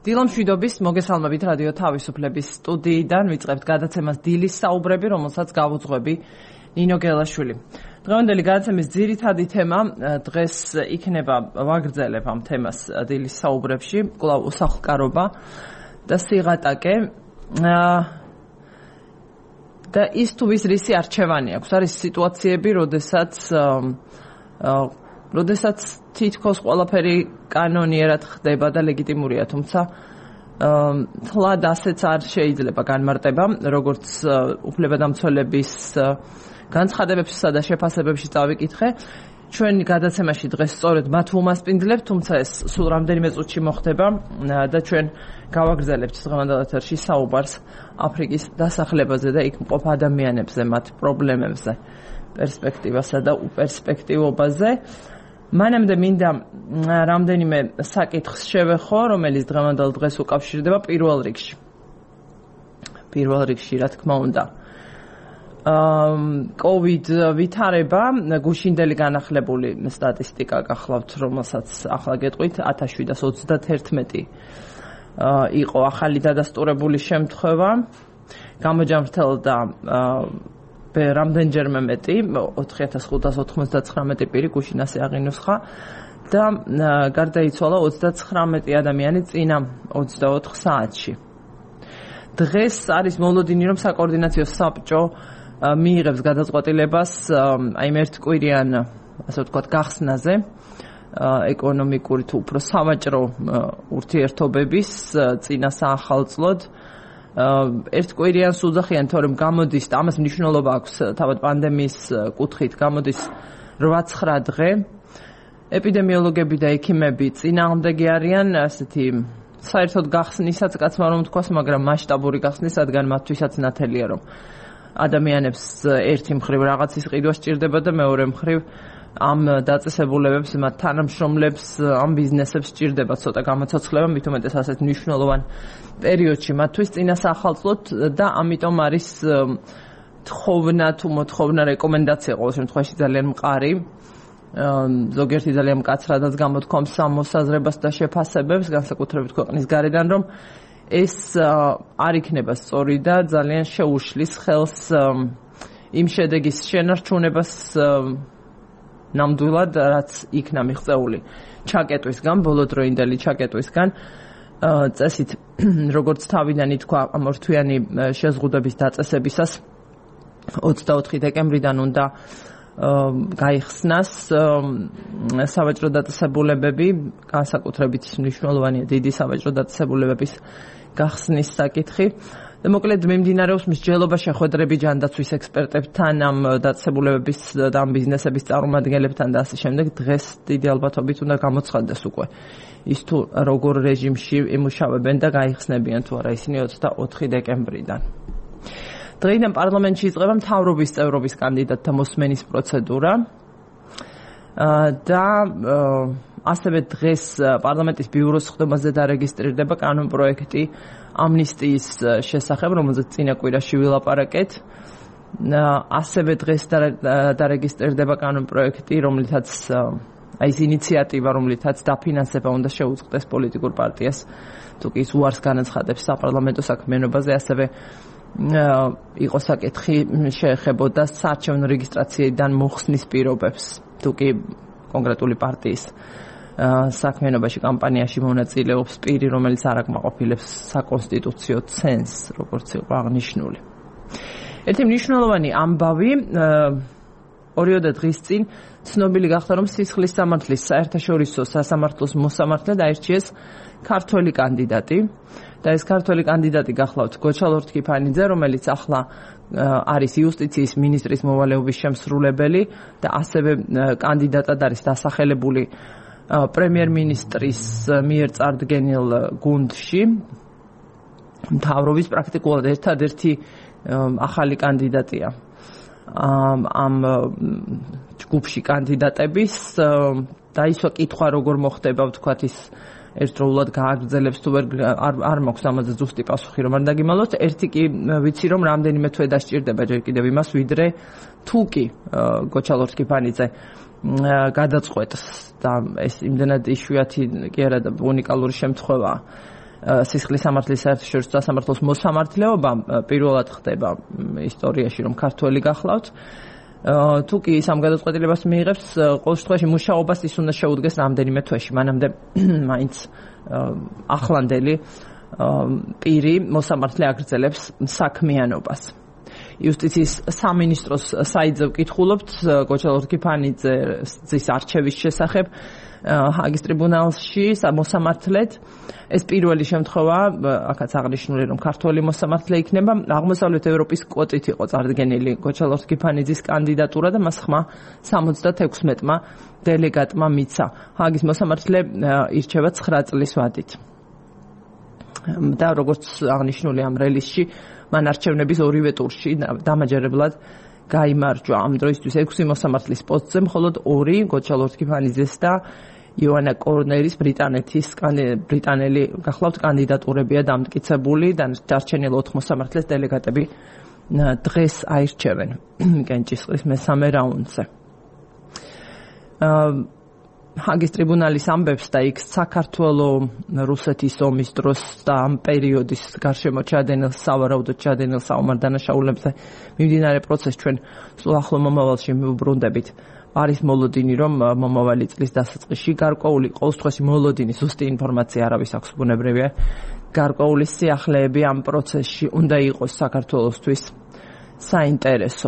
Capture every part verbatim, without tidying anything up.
დილა მშვიდობის, მოგესალმებით რადიო თავისუფლების სტუდიიდან ვიწყებთ გადაცემას დილის საუბრები, რომელსაც გავუძღვები ნინო გელაშვილი. დღევანდელი გადაცემის ძირითადი თემა დღეს იქნება ვაგრძელებ ამ თემას დილის საუბრებში, კვლავ უსახლკარობა და სიღატაკე და ის თუ ვის რისი არჩევანი აქვს. არის სიტუაციები, როდესაც როდესაც თითქოს ყველაფერი კანონიერად ხდება და ლეგიტიმურია, თუმცა თლად ასეც არ შეიძლება განმარტება, როგორც უფლებადამცველების განცხადებებსა და შეფასებებში წავიკითხე. ჩვენ გადაცემაში დღეს სწორედ მათ ვუმასპინძლებთ, თუმცა ეს სულ რამდენიმე წუთში მოხდება და ჩვენ გავაგრძელებთ დღევანდელ ეთერში საუბარს აფრიკის დასახლებაზე და იქ მყოფ ადამიანებზე, მათ პრობლემებზე, პერსპექტივასა და უპერსპექტივობაზე. მანამდე მინდა რამდენიმე საკითხს შევეხო, რომელიც დღევანდელ დღეს უკავშირდება პირველ რიგში. პირველ რიგში, რა თქმა უნდა. COVID ვითარება, გუშინდელი განახლებული სტატისტიკა გახლავთ, რომელსაც ახლა გეტყვით, ათას შვიდას ოცდათერთმეტი იყო ახალი დადასტურებული შემთხვევა, გამოჯამრთელდა რამდენჯერმე მეტი, ოთხი ათას ხუთას ოთხმოცდათხრამეტი პირი გუშინ ასე აღინუსხა და გარდაიცვალა ოცდაცხრამეტი ადამიანი წინა ოცდაოთხ საათში. დღეს არის მოლოდინი, რომ საკოორდინაციო საბჭო მიიღებს გადაწყვეტილებას აი იმ ერთკვირიან, ასე ვთქვათ, გახსნაზე ეკონომიკური თუ უფრო სავაჭრო ურთიერთობების წინა საახალწლოდ. ერთკვირიან სუძახიან, თორემ გამოდის, ამას მნიშვნელობა აქვს თავად პანდემიის კუთხით, გამოდის რვა-ცხრა დღე. ეპიდემიოლოგები და ექიმები წინააღმდეგი არიან ასეთი საერთოდ გახსნისაც, კაცმა რომ თქვას, მაგრამ მასშტაბური გახსნის, რადგან მათთვისაც ნათელია, რომ ადამიანებს ერთი მხრივ რაღაცის ყიდვა სჭირდება და მეორე მხრივ ამ დაწესებულებებს, მათ თანამშრომლებს, ამ ბიზნესებს სჭირდება ცოტა გამოცოცხლება, მით უმეტეს ასეთ მნიშვნელოვან პერიოდში მათთვის წინა საახალწლოდ და ამიტომ არის თხოვნა თუ მოთხოვნა რეკომენდაცია ყოველ შემთხვევაში ძალიან მყარი. ზოგიერთი ძალიან მკაცრადაც გამოთქვამს ამ მოსაზრებას და შეფასებებს, განსაკუთრებით ქვეყნის გარედან, რომ ეს არ იქნება სწორი და ძალიან შეუშლის ხელს იმ შედეგის შენარჩუნებას ნამდვილად, რაც იქნა მიღწეული ჩაკეტვისგან, ბოლოდროინდელი ჩაკეტვისგან. წესით, როგორც თავიდან ითქვა, ამორთვიანი შეზღუდვების დაწესებისას ოცდაოთხი დეკემბრიდან უნდა გაიხსნას სავაჭრო დაწესებულებები, განსაკუთრებით მნიშვნელოვანია დიდი სავაჭრო დაწესებულებების გახსნის საკითხი. და მოკლედ მიმდინარეობს მსჯელობა შეხვედრები ჯანდაცვის ექსპერტებთან, ამ დაწესებულებების და ამ ბიზნესების წარმომადგენლებთან და ასე შემდეგ. დღეს დიდი ალბათობით უნდა გამოცხადდეს უკვე ის თუ როგორ რეჟიმში იმუშავებენ და გაიხსნებიან თუ არა ისინი ოცდაოთხი დეკემბრიდან. დღეიდან პარლამენტში იწყება მთავრობის წევრობის კანდიდატთა მოსმენის პროცედურა და ასევე დღეს პარლამენტის ბიუროს სხდომაზე დარეგისტრირდება კანონპროექტი ამნისტიის შესახებ, რომელზეც წინა კვირაში ვილაპარაკეთ. ასევე დღეს დარეგისტრირდება კანონპროექტი, რომლითაც აი ეს ინიციატივა, რომლითაც დაფინანსება უნდა შეუწყდეს პოლიტიკურ პარტიას, თუ კი ის უარს განაცხადებს საპარლამენტო საქმიანობაზე, ასევე იყო საკითხი შეეხებოდა საარჩევნო რეგისტრაციიდან მოხსნის პირობებს, თუ კი კონკრეტული პარტიის საქმიანობაში კამპანიაში მონაწილეობს პირი, რომელიც არ აკმაყოფილებს საკონსტიტუციო ცენზს, როგორც იყო აღნიშნული. ერთი მნიშვნელოვანი ამბავი ორიოდე დღის წინ ცნობილი გახდა, რომ სისხლის სამართლის საერთაშორისო სასამართლოს მოსამართლედ აირჩიეს ქართველი კანდიდატი და ეს ქართველი კანდიდატი გახლავთ გოჩა ლორთქიფანიძე, რომელიც ახლა არის იუსტიციის მინისტრის მოვალეობის შემსრულებელი და ასევე კანდიდატად არის დასახელებული პრემიერ-მინისტრის მიერ წარდგენილ გუნდში. მთავრობის პრაქტიკულად ერთადერთი ახალი კანდიდატია ამ ჯგუფში კანდიდატების და ისო კითხვა როგორ მოხდება, ვთქვათ, ის ერთდროულად გააგრძელებს თუ ვერ არ მაქვს ამაზე ზუსტი პასუხი, რომ არ დაგიმალოთ. ერთი კი ვიცი, რომ რამდენიმე თვე დასჭირდება ჯერ კიდევ იმას, ვიდრე თუ კი გოჩა ლორთქიფანიძე გადაწყვეტს და ეს იმდენად იშვიათი კი არა და უნიკალური შემთხვევაა. სისხლის სამართლის საერთაშორისო სასამართლოს მოსამართლეობა პირველად ხდება ისტორიაში, რომ ქართველი გახლავთ. თუ კი სამ გადაწყვეტილებას მიიღებს, ყოველ შემთხვევაში მუშაობას ის უნდა შეუდგეს რამდენიმე თვეში, მანამდე მაინც ახლანდელი პირი მოსამართლე აგრძელებს საქმიანობას. იუსტიციის სამინისტროს საიტზე ვკითხულობთ გოჩალ ორქიფანიძის არჩევის შესახებ ჰაგის ტრიბუნალში მოსამართლედ. ეს პირველი შემთხვევა, აქაც აღნიშნული, რომ ქართველი მოსამართლე იქნება. აღმოსავლეთ ევროპის კვოტით იყო წარდგენილი გოჩალ ორქიფანიძის კანდიდატურა და მას ხმა სამოცდათექვსმეტმა დელეგატმა მიცა. ჰაგის მოსამართლე ირჩევა ცხრა წლის ვადით. და როგორც აღნიშნული ამ რელიზში, მან არჩევნების ორივე ტურში დამაჯერებლად გაიმარჯვა. ამ დროისთვის ექვსი მოსამართლის პოსტზე მხოლოდ ორი გოჩალ ორქიფანიძეს და იონა კორნერის ბრიტანეთის ბრიტანელი გახლავთ კანდიდატურებია დამტკიცებული და დარჩენილ ოთხ მოსამართლეს დელეგატები დღეს აირჩევენ კენჭისყრის მესამე რაუნდზე. ჰაგის ტრიბუნალის ამბებს და იქ საქართველოს რუსეთის ომის დროს და ამ პერიოდის გარშემო ჩადენილ სავარაუდოდ ჩადენილ საომარ დანაშაულებზე მიმდინარე პროცესს ჩვენ სულ ახლო მომავალში მივუბრუნდებით. არის მოლოდინი, რომ მომავალი წლის დასაწყისში გარკვეული ყოველ შემთხვევაში მოლოდინი ზუსტი ინფორმაცია არავის აქვს ბუნებრივია. გარკვეული სიახლეები ამ პროცესში უნდა იყოს საქართველოსთვის საინტერესო.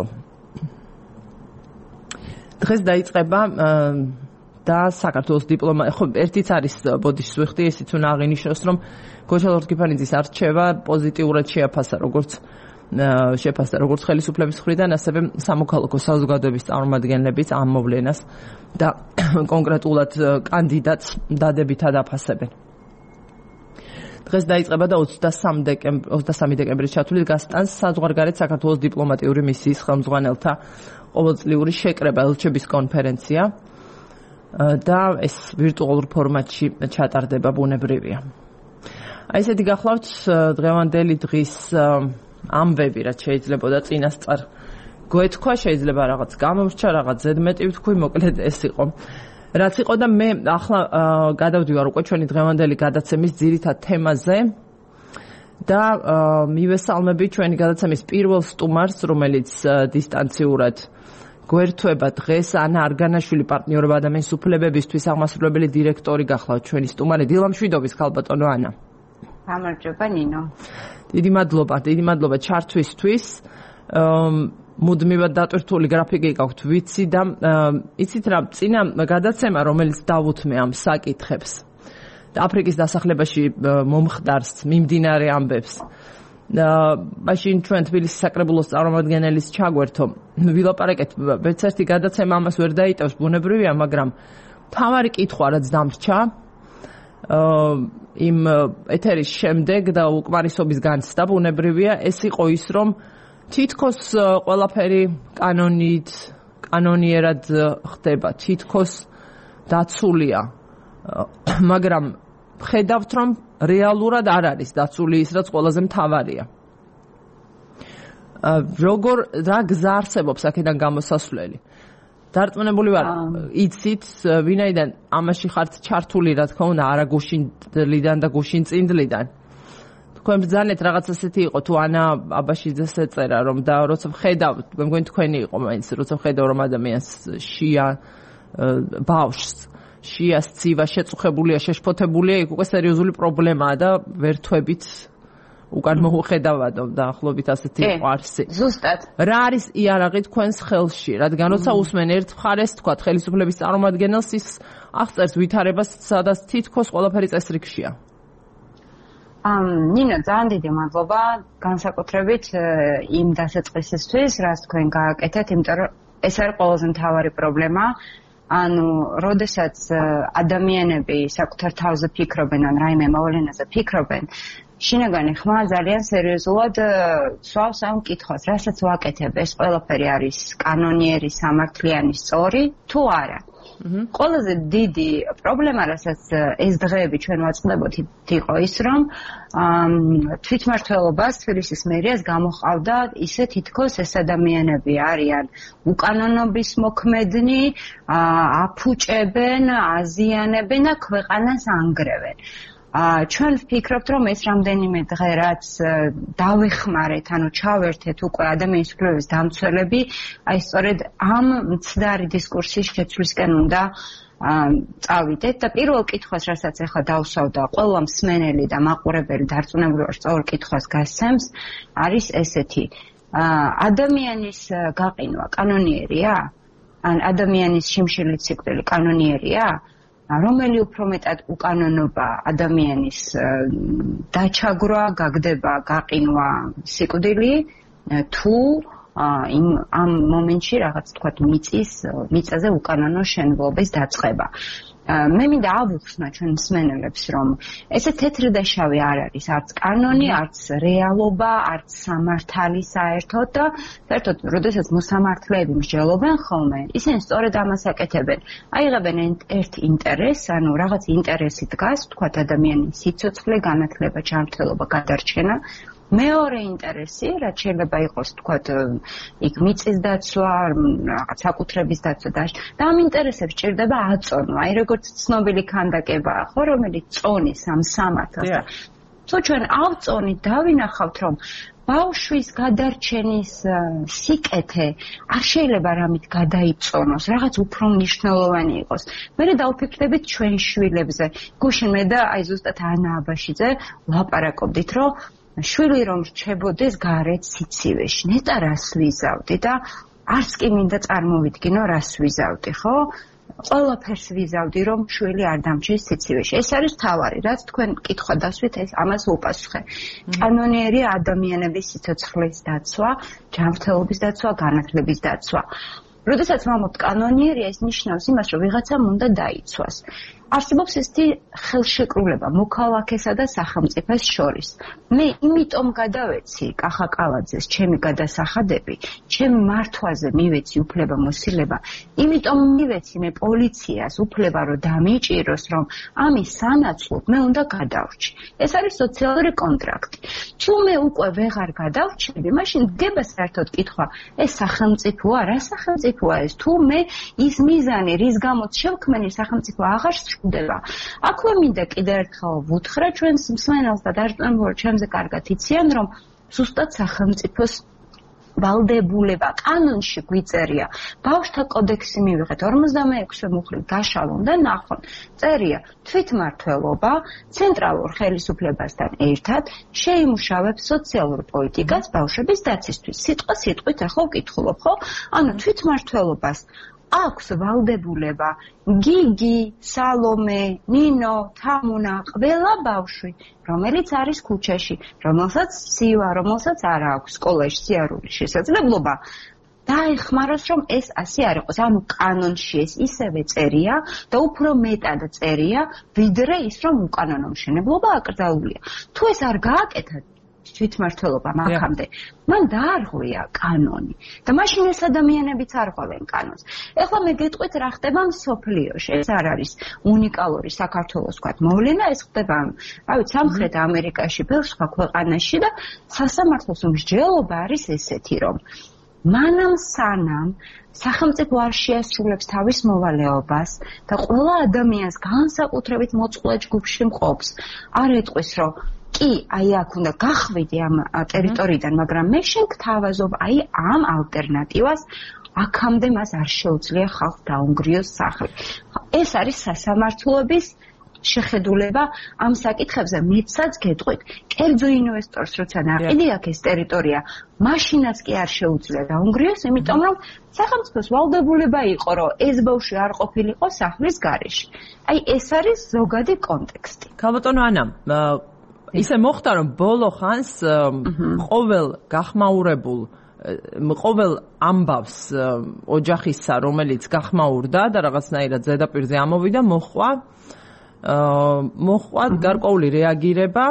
დღეს დაიწყება და საქართველოს დიპლომა, ხო, ერთიც არის ბოდიშს ვიხდი, ესეც უნდა აღინიშნოს, რომ გოჩალ ორქიფანიძის არჩევა პოზიტიურად შეაფასა, როგორც შეფასდა როგორც ხელისუფლების მხრიდან, ასევე სამოქალაქო საზოგადოების წარმომადგენლებიც ამ მოვლენას და კონკრეტულად კანდიდატს დადებითად აფასებენ. დღეს დაიწყება და ოცდასამი დეკემბრის ჩათვლით გასტანს საზღვარგარეთ საქართველოს დიპლომატიური მისიის ხელმძღვანელთა ყოველწლიური შეკრება ელჩების კონფერენცია და ეს ვირტუალურ ფორმატში ჩატარდება ბუნებრივია. აი ესეთი გახლავთ დღევანდელი დღის ამბები, რაც შეიძლება და წინასწარ გვეთქვა, შეიძლება რაღაც გამორჩა, რაღაც ზედმეტი ვთქვი, მოკლედ ეს იყო. რაც იყო და მე ახლა გადავდივარ უკვე ჩვენი დღევანდელი გადაცემის ძირითად თემაზე და მივესალმები ჩვენი გადაცემის პირველ სტუმარს, რომელიც დისტანციურად გვერთვება დღეს, ანა არგანაშვილი, პარტნიორობა ადამიანის უფლებებისთვის აღმასრულებელი დირექტორი გახლავთ ჩვენი სტუმარი. დილამშვიდობის ხალბატონო ანა. გამარჯობა ნინო. დიდი მადლობა, დიდი მადლობა ჩართვისთვის. მუდმივად დატვირთული გრაფიკი გაქვთ, ვიცი და იცით რა, წინა გადაცემა, რომელიც დავუთმე ამ საკითხებს და აფრიკის დასახლებაში მომხდარს მიმდინარე ამბებს. მაშინ ჩვენ თბილისის საკრებულოს წარმომადგენელის ჩაგვერთო ვილაპარაკეთ, ვერც ერთი გადაცემა ამას ვერ დაიტევს ბუნებრივია, მაგრამ მთავარი კითხვა რაც დამრჩა იმ ეთერის შემდეგ და უკმარისობის განცდა ბუნებრივია, ეს იყო ის, რომ თითქოს ყველაფერი კანონით, კანონიერად ხდება, თითქოს დაცულია, მაგრამ ხედავთ, რომ რეალურად არ არის დაცული ის, რაც ყველაზე მთავარია. როგორ რა გზა არსებობს აქედან გამოსასვლელი? დარწმუნებული ვარ, იცით, ვინაიდან ამაში ხართ ჩართული, რა თქმა უნდა, არა გუშინდლიდან და გუშინწინდლიდან. თქვენ ბრძანეთ რაღაც ასეთი იყო, თუ ანა აბაშიძეს ეწერა, რომ და როცა ვხედავთ, მე მგონი თქვენი იყო მაინც, როცა ვხედავ, რომ ადამიანს შია ბავშვს შიას ცივა შეწუხებულია, შეშფოთებულია, იქ უკვე სერიოზული პრობლემაა და ვერთვებით უკან მოუხედავადო და ახლობით ასეთი იყო არსი. ზუსტად. რა არის იარაღი თქვენს ხელში? რადგან როცა უსმენ ერთ მხარეს, თქვა ხელისუფლების წარმომადგენელს, ის აღწერს ვითარებას, სადაც თითქოს ყველაფერი წესრიგშია. ამ ნინო, ძალიან დიდი მადლობა განსაკუთრებით იმ დასაწყისისთვის, რაც თქვენ გააკეთეთ, იმიტომ რომ ეს არის ყველაზე მთავარი პრობლემა. ანუ, როდესაც ადამიანები საკუთარ თავზე ფიქრობენ, ან რაიმე მოვლენაზე ფიქრობენ, შინაგანი ხმა ძალიან სერიოზულად სვავს ამ კითხვას, რასაც ვაკეთებ, ეს ყველაფერი არის კანონიერი, სამართლიანი, სწორი, თუ არა. ყველაზე დიდი პრობლემა, რასაც ეს დღეები ჩვენ ვაწყდებოთ, იყო ის, რომ თვითმმართველობას, თბილისის მერიას გამოჰყავდა ისე თითქოს ეს ადამიანები არიან უკანონობის მოქმედნი, აფუჭებენ, აზიანებენ და ქვეყანას ანგრევენ. აა ჩვენ ვფიქრობთ, რომ ეს რამდენიმე დღე რაც დავეხმარეთ, ანუ ჩავერთეთ უკვე ადამიანის უფლებების დამცველები, აი სწორედ ამ მცდარი დისკურსის შეცვლისკენ უნდა წავიდეთ და პირველ კითხვას, რასაც ახლა დავსვავ და ყველა მსმენელი და მაყურებელი დარწმუნებული ვარ, სწორ კითხვას გასცემს, არის ესეთი: ადამიანის გაყინვა კანონიერია? ან ადამიანის შიმშილი სიკვდილი კანონიერია? რომელი უფრო მეტად უკანონობა ადამიანის დაჩაგვრა, გაგდება, გაყინვა, სიკვდილი თუ იმ ამ მომენტში რაღაც თქვათ მიწის მიწაზე უკანონო შენებლობის დაწყება. მე მინდა ავუხსნა ჩვენ მსმენელებს, რომ ესე თეთრი და შავი არ არის, არც კანონი, არც რეალობა, არც სამართალი საერთოდ და საერთოდ, როდესაც მოსამართლეები მსჯელობენ ხოლმე, ისინი სწორედ ამას აკეთებენ. აიღებენ ერთ ინტერესს, ანუ რაღაც ინტერესი დგას, თქვათ ადამიანის სიცოცხლე, განათლება, ჯანმრთელობა, გადარჩენა. მეორე ინტერესი, რაც შეიძლება იყოს, თქვათ, იქ მიწის დაცვა, რაღაც საკუთრების დაცვა და და ამ ინტერესებს ჭირდება აწონვა, აი როგორც ცნობილი ქანდაკებაა, ხო, რომელიც წონის ამ სამართალს და თუ ჩვენ ავწონით, დავინახავთ, რომ ბავშვის გადარჩენის სიკეთე არ შეიძლება რამით გადაიწონოს, რაღაც უფრო მნიშვნელოვანი იყოს. მე დავფიქრდებით ჩვენ შვილებზე. გუშინ მე და აი ზუსტად ანა აბაშიძე ვლაპარაკობდით, რომ შვილი რომ რჩებოდეს გარეთ სიცივეში, ნეტა რას ვიზავდი და არც კი მინდა წარმოვიდგინო რას ვიზავდი, ხო? ყველაფერს ვიზავდი, რომ შვილი არ დამჩეს სიცივეში. ეს არის თავარი, რაც თქვენ კითხვა დასვით, ეს ამას უპასუხე. კანონიერი ადამიანების სიცოცხლის დაცვა, ჯანმრთელობის დაცვა, განათლების დაცვა. როდესაც ვამბობთ კანონიერია, ეს ნიშნავს იმას, რომ ვიღაცამ უნდა დაიცვას. არსებობს ესეთი ხელშეკრულება მოქალაქესა და სახელმწიფოს შორის. მე იმიტომ გადავეცი კახა კალაძეს ჩემი გადასახადები, ჩემ მართვაზე მივეცი უფლება მოსილება, იმიტომ მივეცი მე პოლიციას უფლება რომ დამიჭიროს, რომ ამის სანაცვლოდ მე უნდა გადავრჩი. ეს არის სოციალური კონტრაქტი. თუ მე უკვე ვეღარ გადავრჩები, მაშინ დგება საერთოდ კითხვა, ეს სახელმწიფოა, რა სახელმწიფოა ეს? თუ მე ის მიზანი, რის გამოც შევქმენი სახელმწიფო აღარ სრულდება. აქვე მინდა კიდევ ერთხელ ვუთხრა ჩვენს მსმენელს და დარწმუნებული ჩემზე კარგად იციან, რომ ზუსტად სახელმწიფოს ვალდებულება კანონში გვიწერია. ბავშვთა კოდექსი მივიღეთ ორმოცდამეექვსე მუხლი გაშალონ და ნახონ. წერია თვითმმართველობა ცენტრალურ ხელისუფლებასთან ერთად შეიმუშავებს სოციალურ პოლიტიკას ბავშვების დაცვისთვის. სიტყვა სიტყვით ახლა ვკითხულობ, ხო? ანუ თვითმმართველობას აქვს ვალდებულება გიგი, სალომე, ნინო, თამუნა, ყველა ბავშვი, რომელიც არის ქუჩაში, რომელსაც სივა, რომელსაც არ აქვს სკოლაში სიარული შესაძლებლობა, დაეხმაროს, რომ ეს ასე არ იყოს. ანუ კანონში ეს ისევე წერია და უფრო მეტად წერია, ვიდრე ის, რომ უკანონო მშენებლობა აკრძალულია. თუ ეს არ გააკეთა თვითმმართველობა მაგამდე, მან დაარღვია კანონი და მაშინ ეს ადამიანებიც არღვევენ კანონს. ეხლა მე გეტყვით რა ხდება მსოფლიოში. ეს არ არის უნიკალური საქართველოს ვთქვათ მოვლენა, ეს ხდება, რა ვიცი, სამხრეთ ამერიკაში, ბევრ სხვა ქვეყანაში და სასამართლოს მსჯელობა არის ესეთი, რომ მანამ სანამ სახელმწიფო არ შეასრულებს თავის მოვალეობას და ყველა ადამიანს განსაკუთრებით მოწყვლად ჯგუფში მყოფს, არ ეტყვის, რომ კი, აი აქ უნდა გახვიდე ამ ტერიტორიიდან, მაგრამ მე შენ გთავაზობ აი ამ ალტერნატივას, აქამდე მას არ შეუძლია ხალხს დაუნგრიოს სახლი. ეს არის სასამართლოების შეხედულება ამ საკითხებზე. მეცაც გეტყვით, კერძო ინვესტორს როცა ნაყიდი აქვს ეს ტერიტორია, მაშინაც კი არ შეუძლია დაუნგრიოს, იმიტომ რომ სახელმწიფოს ვალდებულება იყო, რომ ეს ბავშვი არ ყოფილიყო სახლის გარეშე. აი ეს არის ზოგადი კონტექსტი. ქალბატონო ანა, ისე მოხდა, რომ ბოლო ხანს ყოველ გახმაურებულ ყოველ ამბავს ოჯახისა, რომელიც გახმაურდა და რაღაცნაირად ზედაპირზე ამოვიდა, მოხვა მოხვა გარკვეული რეაგირება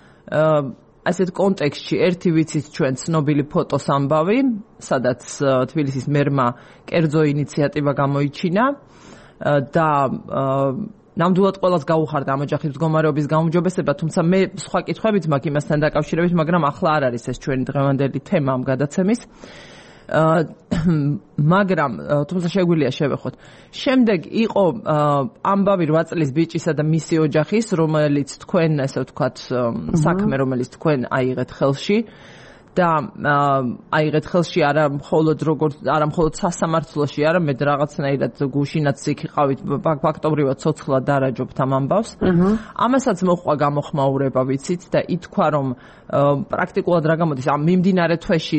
ასეთ კონტექსტში. ერთი ვიცით ჩვენ ცნობილი ფოტოს ამბავი, სადაც თბილისის მერმა კერძო ინიციატივა გამოიჩინა და ნამდვილად ყველას გაუხარდა ამ ოჯახის მდგომარეობის გაუმჯობესება, თუმცა მე სხვა კითხვებით მაქვს იმასთან დაკავშირებით, მაგრამ ახლა არ არის ეს ჩვენი დღევანდელი თემა ამ გადაცემის. მაგრამ თუმცა შეგვიძლია შევეხოთ. შემდეგ იყო ამბავი რვა წლის ბიჭისა და მისი ოჯახის, რომელიც თქვენ ესე ვთქვათ საქმე, რომელიც თქვენ აიღეთ ხელში და აიღეთ ხელში არა მხოლოდ როგორც არა მხოლოდ სასამართლოში, არამედ რაღაცნაირად გუშინაც იქ იყავით ფაქტობრივად ცოცხლად დარაჯობთ ამ ამბავს. ამასაც მოხდა გამოხმაურება, ვიცით და ითქვა რომ პრაქტიკულად რა გამოდის ამ მიმდინარე თვეში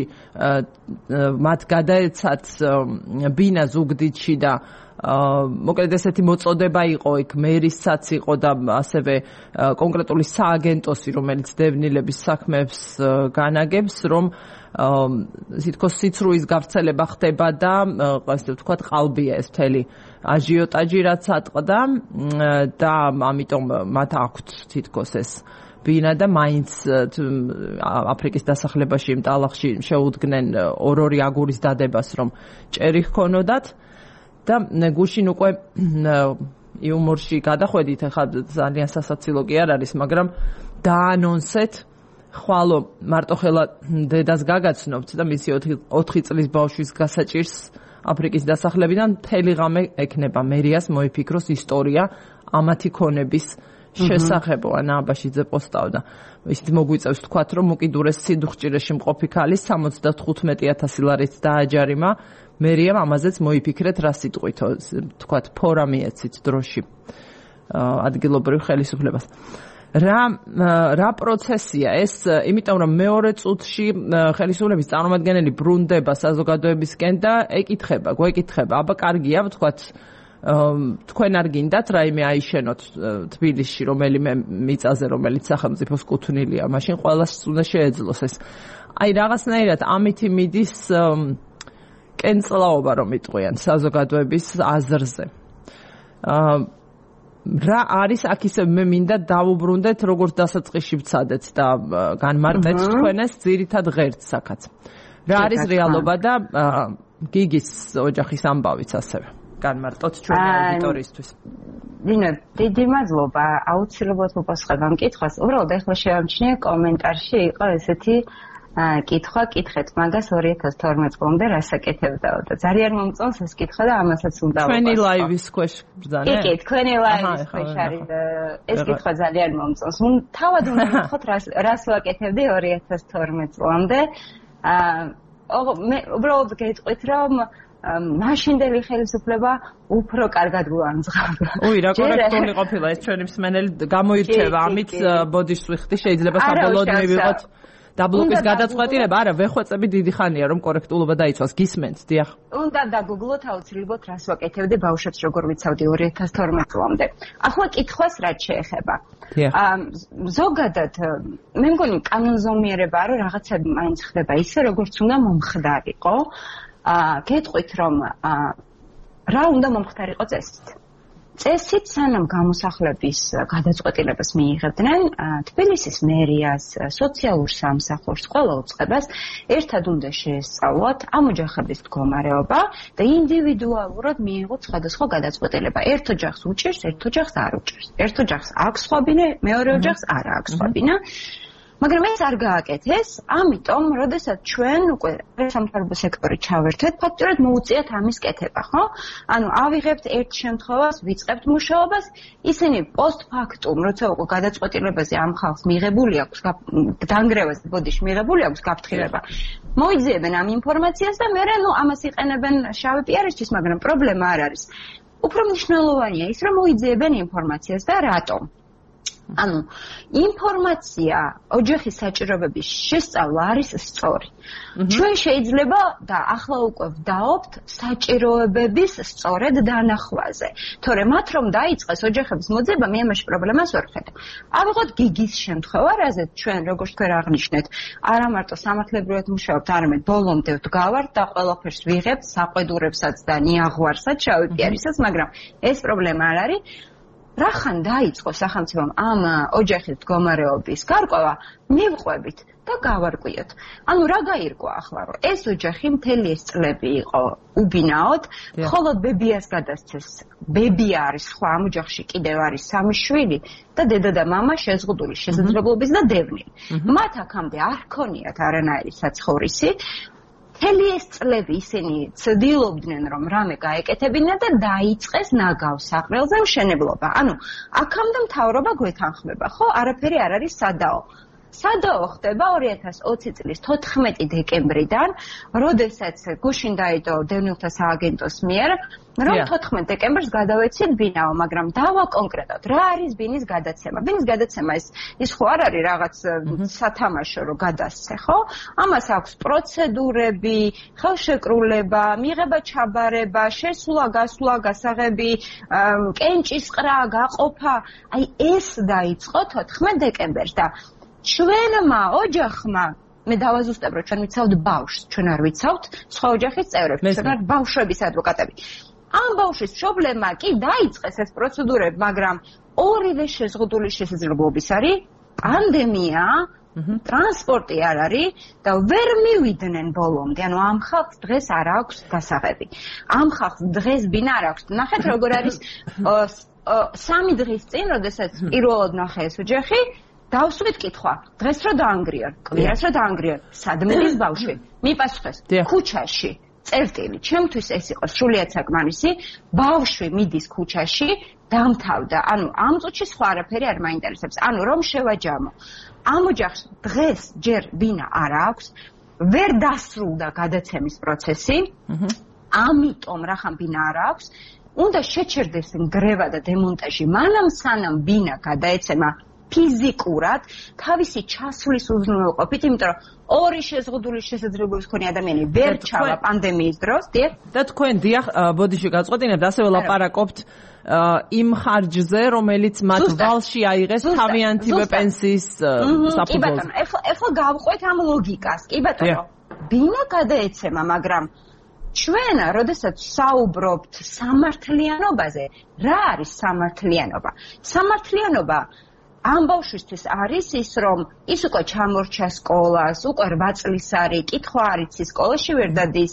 მათ გადაეცათ ბინა ზუგდიდში და მოკლედ ესეთი მოწოდება იყო იქ მერისაც იყო და ასევე კონკრეტული სააგენტოსი რომელიც დევნილების საქმეებს განაგებს რომ თითქოს სიცრუის გავრცელება ხდება და ასე ვთქვათ ყალბია ეს მთელი აჟიოტაჟი რაც ატყდა და ამიტომ მათ აქვთ თითქოს ეს ბინა და მაინც აფრიკის დასახლებაში იმ ტალახში შეუდგნენ ორ-ორი აგურის დადებას რომ ჭერი ჰქონოდათ და გუშინ უკვე იუმორში გადახვედით, ახლა ძალიან სასაცილო კი არ არის, მაგრამ დაანონსეთ ხვალო მარტოხელა დედას გაგაცნობთ და მისი ოთხი წლის ბავშვის გასაჭირს აფრიკის დასახლებიდან მთელი ღამე ექნება მერიას მოიფიქროს ისტორია ამათი ქონების შესახებო ანა აბაშიძე პოსტავდა. ისიც მოგვიწევს თქვათ რომ უკიდურეს სიდუხჭირეში მყოფი ქალის სამოცდათხუთმეტი ათასი ლარით დააჯარიმა მერიამ ამაზეც მოიფიქრეთ რა სიტყვითო თქვათ ფორა მიეცით დროში ადგილობრივ ხელისუფლებას. რა რა პროცესია ეს იმიტომ რომ მეორე წუთში ხელისუფლების წარმომადგენელი ბრუნდება საზოგადოებისკენ და ეკითხება, გვეკითხება, აბა კარგია ვთქვათ თქვენ არ გინდათ რაიმე აიშენოთ თბილისში რომელიმე მიწაზე რომელიც სახელმწიფოს კუთვნილია, მაშინ ყველას უნდა შეეძლოს ეს. აი რაღაცნაირად ამითი მიდის კენწლაობა რომ იტყვიან საზოგადოების აზრზე. რა არის აქ ისე მე მინდა დავუბრუნდეთ როგორც დასაწყისში ვცადეთ და განმარტეთ თქვენ ეს ძირითად ღერდს აქაც. რა არის რეალობა და გიგის ოჯახის ამბავიც ასევე. განმარტოთ ჩვენი აუდიტორიისთვის. დინო, დიდი მადლობა. აუცილებლად მოპასუხებ ამ კითხვას. უბრალოდ ახლა შეამჩნია კომენტარში იყო ესეთი კითხვა, კითხეთ მაგას ორი ათას თორმეტ წლამდე რასაკეთებდაო და ძალიან მომწონს ეს კითხვა და ამასაც უნდა ვუყოს. ჩვენი ლაივის ქვეშ ბრძანა? კი, კი, თქვენი ლაივის ქვეშ არის ეს კითხვა ძალიან მომწონს. თავად უნდა ვთქვათ რას ვაკეთებდი ორი ათას თორმეტ წლამდე. აა მე უბრალოდ გეტყვით რომ მაშინდელი ხელისუფლება უფრო კარგად გვანძღავდა. უი, რა კორექტული ყოფილა ეს ჩვენი მსმენელი გამოირჩევა ამით ბოდიშს ვიხდი შეიძლება საბოლოოდ მივიღოთ დაბლოკის გადაწყვეტილება, არა, ვეხვეწები დიდი ხანია რომ კორექტულობა დაიცვას, გისმენთ, დიახ. უნდა დაგუგლოთ აუცილებლად რას ვაკეთებდი ბავშვებს როგორ ვიცავდი ორი ათას თორმეტ წლამდე. ახლა კითხვას რაც შეეხება. აა ზოგადად მე მგონი კანონზომიერებაა რომ რაღაცები მაინც ხდება ისე როგორც უნდა მომხდარიყო. აა გეტყვით რომ აა რა უნდა მომხდარიყო წესით. წესით სანამ გამოსახლების გადაწყვეტილებას მიიღებდნენ თბილისის მერიას, სოციალურ სამსახურს, ყველა უწყებას ერთად უნდა შეესწავლოთ ამ ოჯახების მდგომარეობა და ინდივიდუალურად მიიღოთ სხვადასხვა გადაწყვეტილება. ერთ ოჯახს უჭირს, ერთ ოჯახს არ უჭირს. ერთ ოჯახს აქვს სხვა ბინა, მეორე ოჯახს არ აქვს სხვა ბინა. მაგრამ ეს არ გააკეთეს, ამიტომ, როდესაც ჩვენ უკვე სამთავრობო სექტორი ჩავერთვეთ, ფაქტურად მოუწიათ ამის კეთება, ხო? ანუ ავიღებთ ერთ შემთხვევას, ვიწყებთ მუშაობას, ისინი პოსტფაქტუმ, როცა უკვე გადაწყვეტილებაზე ამ ხალხს მიღებული აქვს, დანგრევას ბოდიში მიღებული აქვს გაფრთხილება. მოიძიებენ ამ ინფორმაციას და მერე, ნუ ამას იყენებენ შავი პიარისთვის, მაგრამ პრობლემა არ არის. უფრო მნიშვნელოვანია ის, რომ მოიძიებენ ინფორმაციას და რატომ? ანუ ინფორმაცია ოჯახის საჭიროებების შესწავლა არის სწორი. ჩვენ შეიძლება და ახლა უკვე ვდაობთ საჭიროებების სწორედ დანახვაზე. თორემ მათ რომ დაიწყეს ოჯახების მოძება, მე ამაში პრობლემას ვერ ხედავ. ავიღოთ გიგის შემთხვევა, რაზეც ჩვენ როგორც თქვენ აღნიშნეთ, არა მარტო სამართლებრივად მუშაობთ, არამედ ბოლომდე ვდგავართ და ყველაფერს ვიღებთ, საყვედურებსაც და ნიაღვარსაც, შავი პიარისაც, მაგრამ ეს პრობლემა არ არის. რახან დაიწყო სახელმწიფომ ამ ოჯახის მდგომარეობის გარკვევა, მივყვებით და გავარკვიოთ. ანუ რა გაირკვა ახლა, რომ ეს ოჯახი მთელი ეს წლები იყო უბინაოდ, მხოლოდ ბებიას გადასცეს. ბებია არის სხვა ამ ოჯახში კიდევ არის სამი შვილი და დედა და მამა შეზღუდული შესაძლებლობის და დევნილი. მათ აქამდე არ ქონიათ არანაირი საცხოვრისი. მთელი ეს წლები ისინი ცდილობდნენ რომ რამე გაეკეთებინა და დაიწყეს ნაგავსაყრელზე მშენებლობა. ანუ აქამდე მთავრობა გვეთანხმება, ხო? არაფერი არ არის სადაო. სადაო ხდება ორი ათას ოცი წლის თოთხმეტი დეკემბრიდან, როდესაც გუშინ დაიდო დევნილთა სააგენტოს მიერ, რომ თოთხმეტ დეკემბერს გადავეცით ბინაო, მაგრამ დავა კონკრეტად, რა არის ბინის გადაცემა? ბინის გადაცემა ის ის ხო არ არის რაღაც სათამაშო რომ გადასცე, ხო? ამას აქვს პროცედურები, ხელშეკრულება, მიღება ჩაბარება, შესვლა, გასვლა, გასაღები, კენჭისყრა, გაყოფა. აი ეს დაიწყო თოთხმეტ დეკემბერს და ჩვენმა ოჯახმა მე დავაზუსტებ რომ ჩვენ ვიცავთ ბავშვს, ჩვენ არ ვიცავთ სხვა ოჯახის წევრებს, ჩვენ არ ბავშვების ადვოკატები. ამ ბავშვის პრობლემა კი დაიწყეს ეს პროცედურები, მაგრამ ორივე შეზღუდული შესაძლებლობის არის პანდემია, ტრანსპორტი არ არის და ვერ მივიდნენ ბოლომდე. ანუ ამ ხალხს დღეს არ აქვს გასაღები. ამ ხალხს დღეს ბინა არ აქვს. ნახეთ როგორ არის სამი დღის წინ, როდესაც პირველად ნახე ეს ოჯახი, დავსვით კითხვა, დღეს რო დაანგრიონ, კვირას რო დაანგრიონ, სად მიდის ბავშვი? მიპასუხეს, ქუჩაში, წერტილი. ჩემთვის ეს იყო სრულიად საკმარისი, ბავშვი მიდის ქუჩაში, დამთავრდა. ანუ ამ წუთში სხვა არაფერი არ მაინტერესებს. ანუ რომ შევაჯამო. ამ ოჯახს დღეს ჯერ ბინა არ აქვს, ვერ დასრულდა გადაცემის პროცესი, ამიტომ რახან ბინა არ აქვს, უნდა შეჩერდეს ნგრევა და დემონტაჟი, მანამ სანამ ბინა გადაეცემა ფიზიკურად თავისი ჩასვლის უზრუნველყოფით, იმიტომ რომ ორი შეზღუდული შესაძლებლობის მქონე ადამიანი ვერ ჩავა პანდემიის დროს, დიახ? და თქვენ დიახ, ბოდიში გაწყვეტინებთ, ასე ველაპარაკობთ იმ ხარჯზე, რომელიც მათ ვალში აიღეს თავიანთივე პენსიის საფუძველზე. კი ბატონო, ეხლა ეხლა გავყვეთ ამ ლოგიკას. კი ბატონო, ბინა გადაეცემა, მაგრამ ჩვენ, როდესაც საუბრობთ სამართლიანობაზე, რა არის სამართლიანობა? სამართლიანობა ამ ბავშვისთვის არის ის, რომ ის უკვე ჩამორჩა სკოლას, უკვე რვა წლის არის, კითხვა არ იცი, სკოლაში ვერ დადის,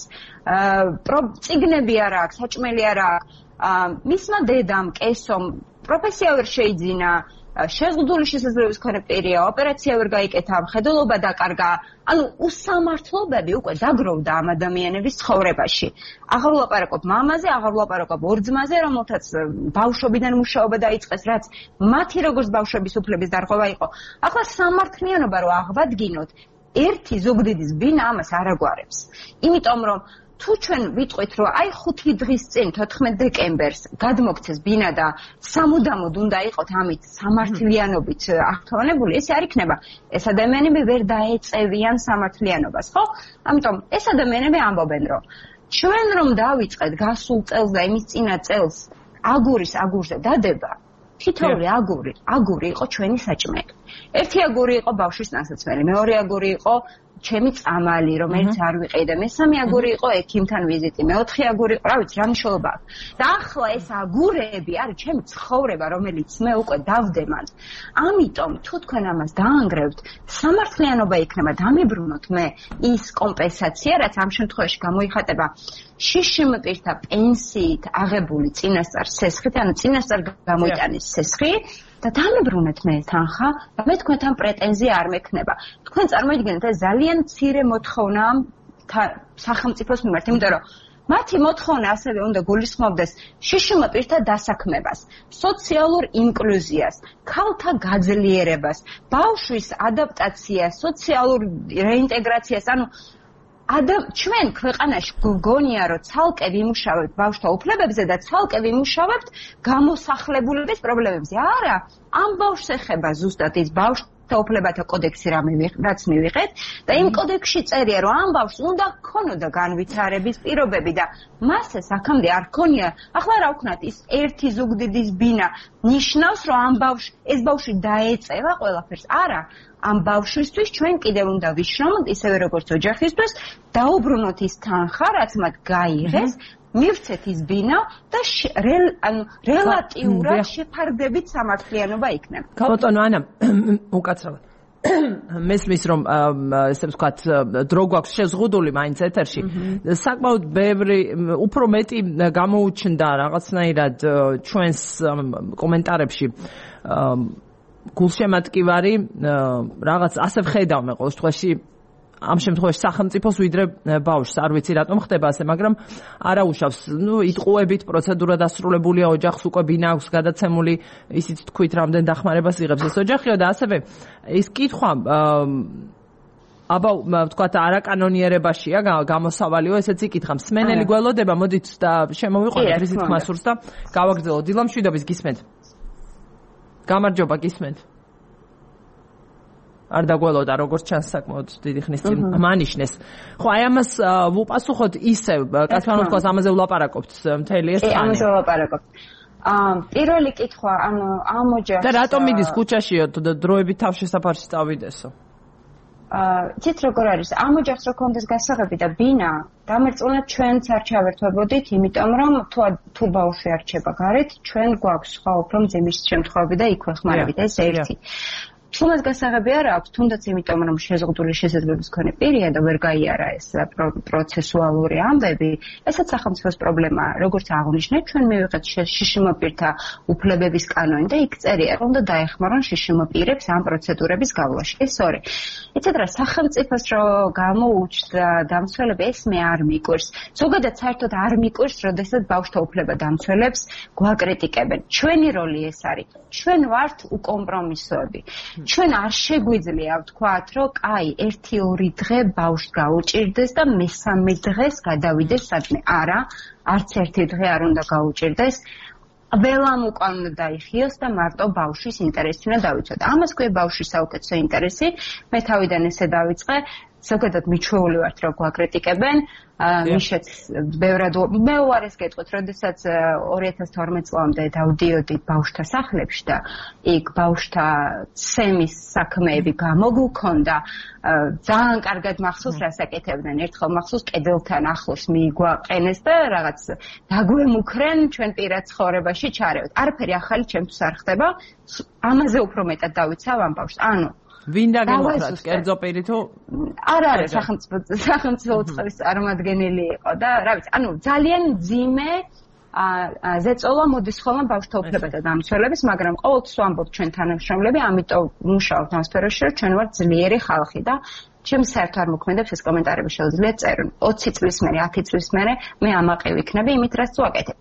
წიგნები არ აქვს, საჭმელი არ აქვს, მისმა დედამ, კესომ, პროფესია ვერ შეიძინა, შეზღუდული შესაძლებლობის მქონე პირია, ოპერაცია ვერ გაიკეთა, მხედველობა დაკარგა. ანუ უსამართლობები უკვე დაგროვდა ამ ადამიანების ცხოვრებაში. აღარ ვლაპარაკობ მამაზე, აღარ ვლაპარაკობ ორ-ძმაზე, რომელთაც ბავშვობიდან მუშაობა დაიწყეს, რაც მათი როგორც ბავშვების უფლების დარღვევა იყო. ახლა სამართლიანობა რო აღვადგინოთ, ერთი ზუგდიდის ბინა ამას არ აგვარებს. იმიტომ რომ თუ ჩვენ ვიტყვით, რომ აი ხუთი დღის წინ, თოთხმეტ დეკემბერს გადმოგცეს ბინა და სამუდამოდ უნდა იყოთ ამით სამართლიანობით აღთვალებული, ეს არ იქნება. ეს ადამიანები ვერ დაეწევიან სამართლიანობას, ხო? ამიტომ ეს ადამიანები ამბობენ, რომ ჩვენ რომ დავიწყეთ გასულ წელს და იმის წინა წელს აგურის აგურზე დადება, თითოეული აგური, აგური იყო ჩვენი საჭმელი. ერთი აგური იყო ბავშვის ნასაცმელი, მეორე აგური იყო ჩემი წამალი, რომელიც არ ვიყიდე, მესამე აგური იყო ექიმთან ვიზიტი, მეოთხე აგური იყო, რა ვიცი, რა მნიშვნელობა აქვს. და ახლა ეს აგურები არის ჩემი ცხოვრება, რომელიც მე უკვე დავდემანთ. ამიტომ თუ თქვენ ამას დაანგრევთ, სამართლიანობა იქნება დამიბრუნოთ მე ის კომპენსაცია, რაც ამ შემთხვევაში გამოიხატება შიშიმ პირთა პენსიით აღებული წინასწარ სესხით, ანუ წინასწარ გამოიტანის სესხი. და დამიბრუნეთ მე თანხა და მე თქვენთან პრეტენზია არ მექნება. თქვენ წარმოიდგინეთ, ეს ძალიან მცირე მოთხოვნა სახელმწიფოს მიმართ, იმიტომ რომ მათი მოთხოვნა ასევე უნდა გულისხმობდეს შიშიმ პირთა დასაქმებას, სოციალურ ინკლუზიას, ქალთა გაძლიერებას, ბავშვის ადაპტაციას, სოციალურ რეინტეგრაციას, ანუ ადამ ჩვენ ქვეყანაში გგონია რომ ცალკე ვიმუშავებთ ბავშვთა უფლებებზე და ცალკე ვიმუშავებთ გამოსახლებულების პრობლემებზე. არა, ამ ბავშვს ეხება ზუსტად ის ბავშვთა უფლებათა კოდექსი რაც მივიღეთ და იმ კოდექსში წერია რომ ამ ბავშვს უნდა ქონოდა განვითარების პირობები და მას ეს აქამდე არ ქონია. ახლა რა ვქნათ, ის ერთი ზუგდიდის ბინა ნიშნავს რომ ამ ბავშვ ეს ბავშვი დაეწევა ყველაფერს. არა, ამ ბავშვისთვის ჩვენ კიდევ უნდა ვიშრომოთ ისევე როგორც ოჯახისთვის, დაუბრუნოთ ის თანხა, რაც მათ გაიღეს, მივცეთ ის ბინა და ანუ რელატიურად შეფარდებით სამართლიანობა იქნება. ბატონო ანა, უკაცრავად მესმის რომ ესე ვთქვათ დრო გვაქვს შეზღუდული მაინც ეთერში. საკმაოდ ბევრი უფრო მეტი გამოუჩნდა რაღაცნაირად ჩვენს კომენტარებში გულშემატკივარი რაღაც ასე ვხედავ მე ყოველ შემთხვევაში ამ შემთხვევაში სახელმწიფოს ვიდრე ბავშვს. არ ვიცი რატომ ხდება ასე, მაგრამ არა უშავს. ნუ იტყუებით პროცედურა დასრულებულია, ოჯახს უკვე ბინა აქვს გადაცემული, ისიც თქვით რამდენ დახმარებას იღებს ეს ოჯახიო და ასევე ის კითხვა აბა ვთქვათ არაკანონიერებაშია გამოსავალიო, ესეც იკითხა. მსმენელი გველოდება, მოდით და შემოვიყვანოთ რითი თქმასურს და გავაგრძელოთ. დილა მშვიდობის, გისმენთ? გამარჯობა, გისმენთ? არ დაგველოდა, როგორც ჩანს საკმაოდ დიდი ხნის წინ მანიშნეს. ხო, აი ამას ვუპასუხოთ ისევ, კაცმანო თქვას ამაზე ვლაპარაკობთ მთელი ეს ხანი. ამაზე ვლაპარაკობთ. აა პირველი კითხვა, ანუ ამ ოჯახს და რატომ მიდის ქუჩაშიო დროებით თავშესაფარში წავიდესო? აა ცით როგორ არის, ამ ოჯახს რო კონდეს გასაღები და ბინა, დამერწმუნეთ ჩვენც არ ჩავერთვებოდით, იმიტომ რომ თუ თუ ბავშვი არჩება გარეთ, ჩვენ გვაქვს სხვა უფრო მძიმის შემთხვევები და იქვე ხმარებით, ეს ერთი. თუმცა გასაღები არ აქვს, თუნდაც იმიტომ რომ შეზღუდული შესაძლებლობის მქონე პირია და ვერ გაიარა ეს პროცესუალური ამბები, ესაც სახელმწიფოს პრობლემაა. როგორც აღნიშნეთ, ჩვენ მივიღეთ შიშიმოპირთა უფლებების კანონი და იქ წერია, რომ უნდა დაეხმარონ შიშიმოპირებს ამ პროცედურების გავლაში. ეს ორი. იცით რა, სახელმწიფოს რო გამოუჩნდა დამცველები, ეს მე არ მიკვირს. ზოგადად საერთოდ არ მიკვირს, როდესაც ბავშვთა უფლება დამცველებს გვაკრიტიკებენ. ჩვენი როლი ეს არის. ჩვენ ვართ უკომპრომისოები. ჩვენ არ შეგვიძლია ვთქვათ, რომ კაი, ერთი ორი დღე ბავშვს გაუჭირდეს და მესამე დღეს გადავიდეს სადმე. არა, არც ერთი დღე არ უნდა გაუჭირდეს. ველამ უკან უნდა დაიხიოს და მარტო ბავშვის ინტერესი უნდა დავიცვათ. ამას ქვია ბავშვის საუკეთესო ინტერესი. მე თავიდან ესე დავიწყე. ზოგადად მიჩვეული ვართ, რომ გვაკრიტიკებენ. მიშეც ბევრად მე უარეს გეტყვით, როდესაც ორი ათას თორმეტ წლამდე დავდიოდი ბავშვთა სახლებში და იქ ბავშვთა ცემის საქმეები გამოგვქონდა, ძალიან კარგად მახსოვს რას აკეთებდნენ. ერთხელ მახსოვს კედელთან ახლოს მიგვაყენეს და რაღაც დაგვემუქრენ ჩვენ პირად ცხოვრებაში ჩარევთ. არაფერი ახალი ჩემთვის არ ხდება. ამაზე უფრო მეტად დავიცავ ამ ბავშვს. ანუ ვინ დაგემუქრათ, კერძო პირი თუ არ არის სახელმწიფო სახელმწიფო უწყების წარმომადგენელი იყო და რა ვიცი, ანუ ძალიან ძიმე ზეწოლა მოდის ხოლმე ბავშვთა უფლებათა დამცველების, მაგრამ ყოველთვის ვამბობ ჩვენ თანამშრომლები, ამიტომ ვმუშაობთ ამ სფეროში, რომ ჩვენ ვართ ძლიერი ხალხი და ჩემს საერთოდ არ მოქმედებს ეს კომენტარები შეუძლიათ წერონ. ოცი წლის მერე, ათი წლის მერე მე ამაყი ვიქნები იმით, რაც ვაკეთებ.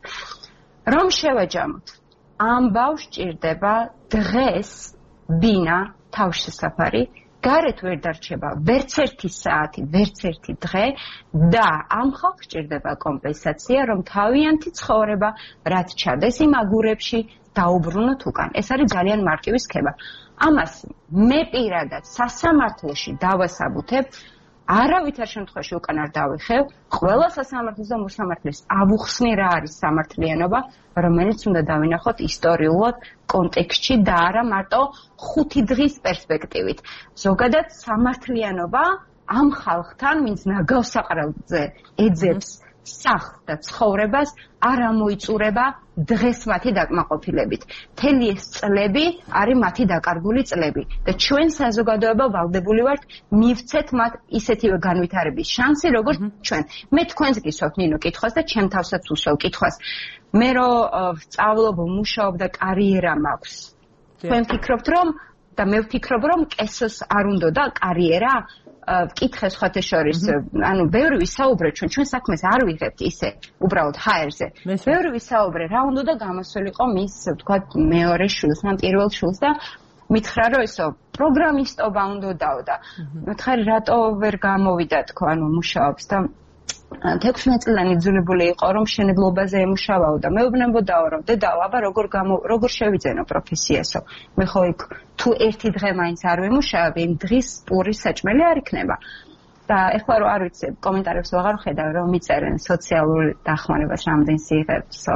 რომ შევაჯამოთ, ამ ბავშვს ჭირდება დღეს ბინა თავშესაფარი, გარეთ ვერ დარჩება ვერც ერთი საათი, ვერც ერთი დღე და ამ ხალხს ჭირდება კომპენსაცია, რომ თავიანთი ცხოვრება რაც ჩადეს იმ აგურებში დაუბრუნოთ უკან. ეს არის ძალიან მარტივი სქემა. ამას მე პირადად სასამართლოში დავასაბუთებ, არავითარ შემთხვევაში უკან არ დავიხევ, ყველა სასამართლოს და მოსამართლეს ავუხსნი რა არის სამართლიანობა, რომელიც უნდა დავინახოთ ისტორიულად კონტექსტში და არა მარტო ხუთი დღის პერსპექტივით. ზოგადად სამართლიანობა ამ ხალხთან, ვინც ნაგავსაყრელზე ეძებს სახლს და ცხოვრებას, არ ამოიწურება დღეს მათი დაკმაყოფილებით. მთელი ეს წლები არის მათი დაკარგული წლები და ჩვენ საზოგადოება ვალდებული ვართ მივცეთ მათ ისეთივე განვითარების შანსი, როგორც ჩვენ. მე თქვენს გისვათ ნინო კითხვას და ჩემ თავსაც უსვევ კითხვას. მე რო ვსწავლობ, ვმუშაობ და კარიერა მაქვს. თქვენ ფიქრობთ რომ და მე ვფიქრობ რომ კესოს არ უნდა და კარიერა ვკითხე სხვათა შორის, ანუ ბევრი ვისაუბრე ჩვენ, ჩვენ საქმეს არ ვიღებთ ისე, უბრალოდ ჰაერზე. ბევრი ვისაუბრე, რა უნდა და გამოსულიყო მის, ვთქვათ, მეორე შვილს, მან პირველ შვილს და მითხრა რომ ესო პროგრამისტობა უნდა დაო და მითხარი რატო ვერ გამოვიდა თქო, ანუ მუშაობს და თექვსმეტ წლიდან იძულებული იყო რომ მშენებლობაზე ემუშავაო და მეუბნებოდაო რომ დედაო, აბა როგორ გამო როგორ შევიძენო პროფესიასო. მე ხო იქ თუ ერთი დღე მაინც არ ვემუშავებ, იმ დღის პური საჭმელი არ იქნება. და ეხლა რომ არ ვიცი, კომენტარებს ვაღარ ვხედავ რომ მიწერენ სოციალურ დახმარებას რამდენს იღებსო.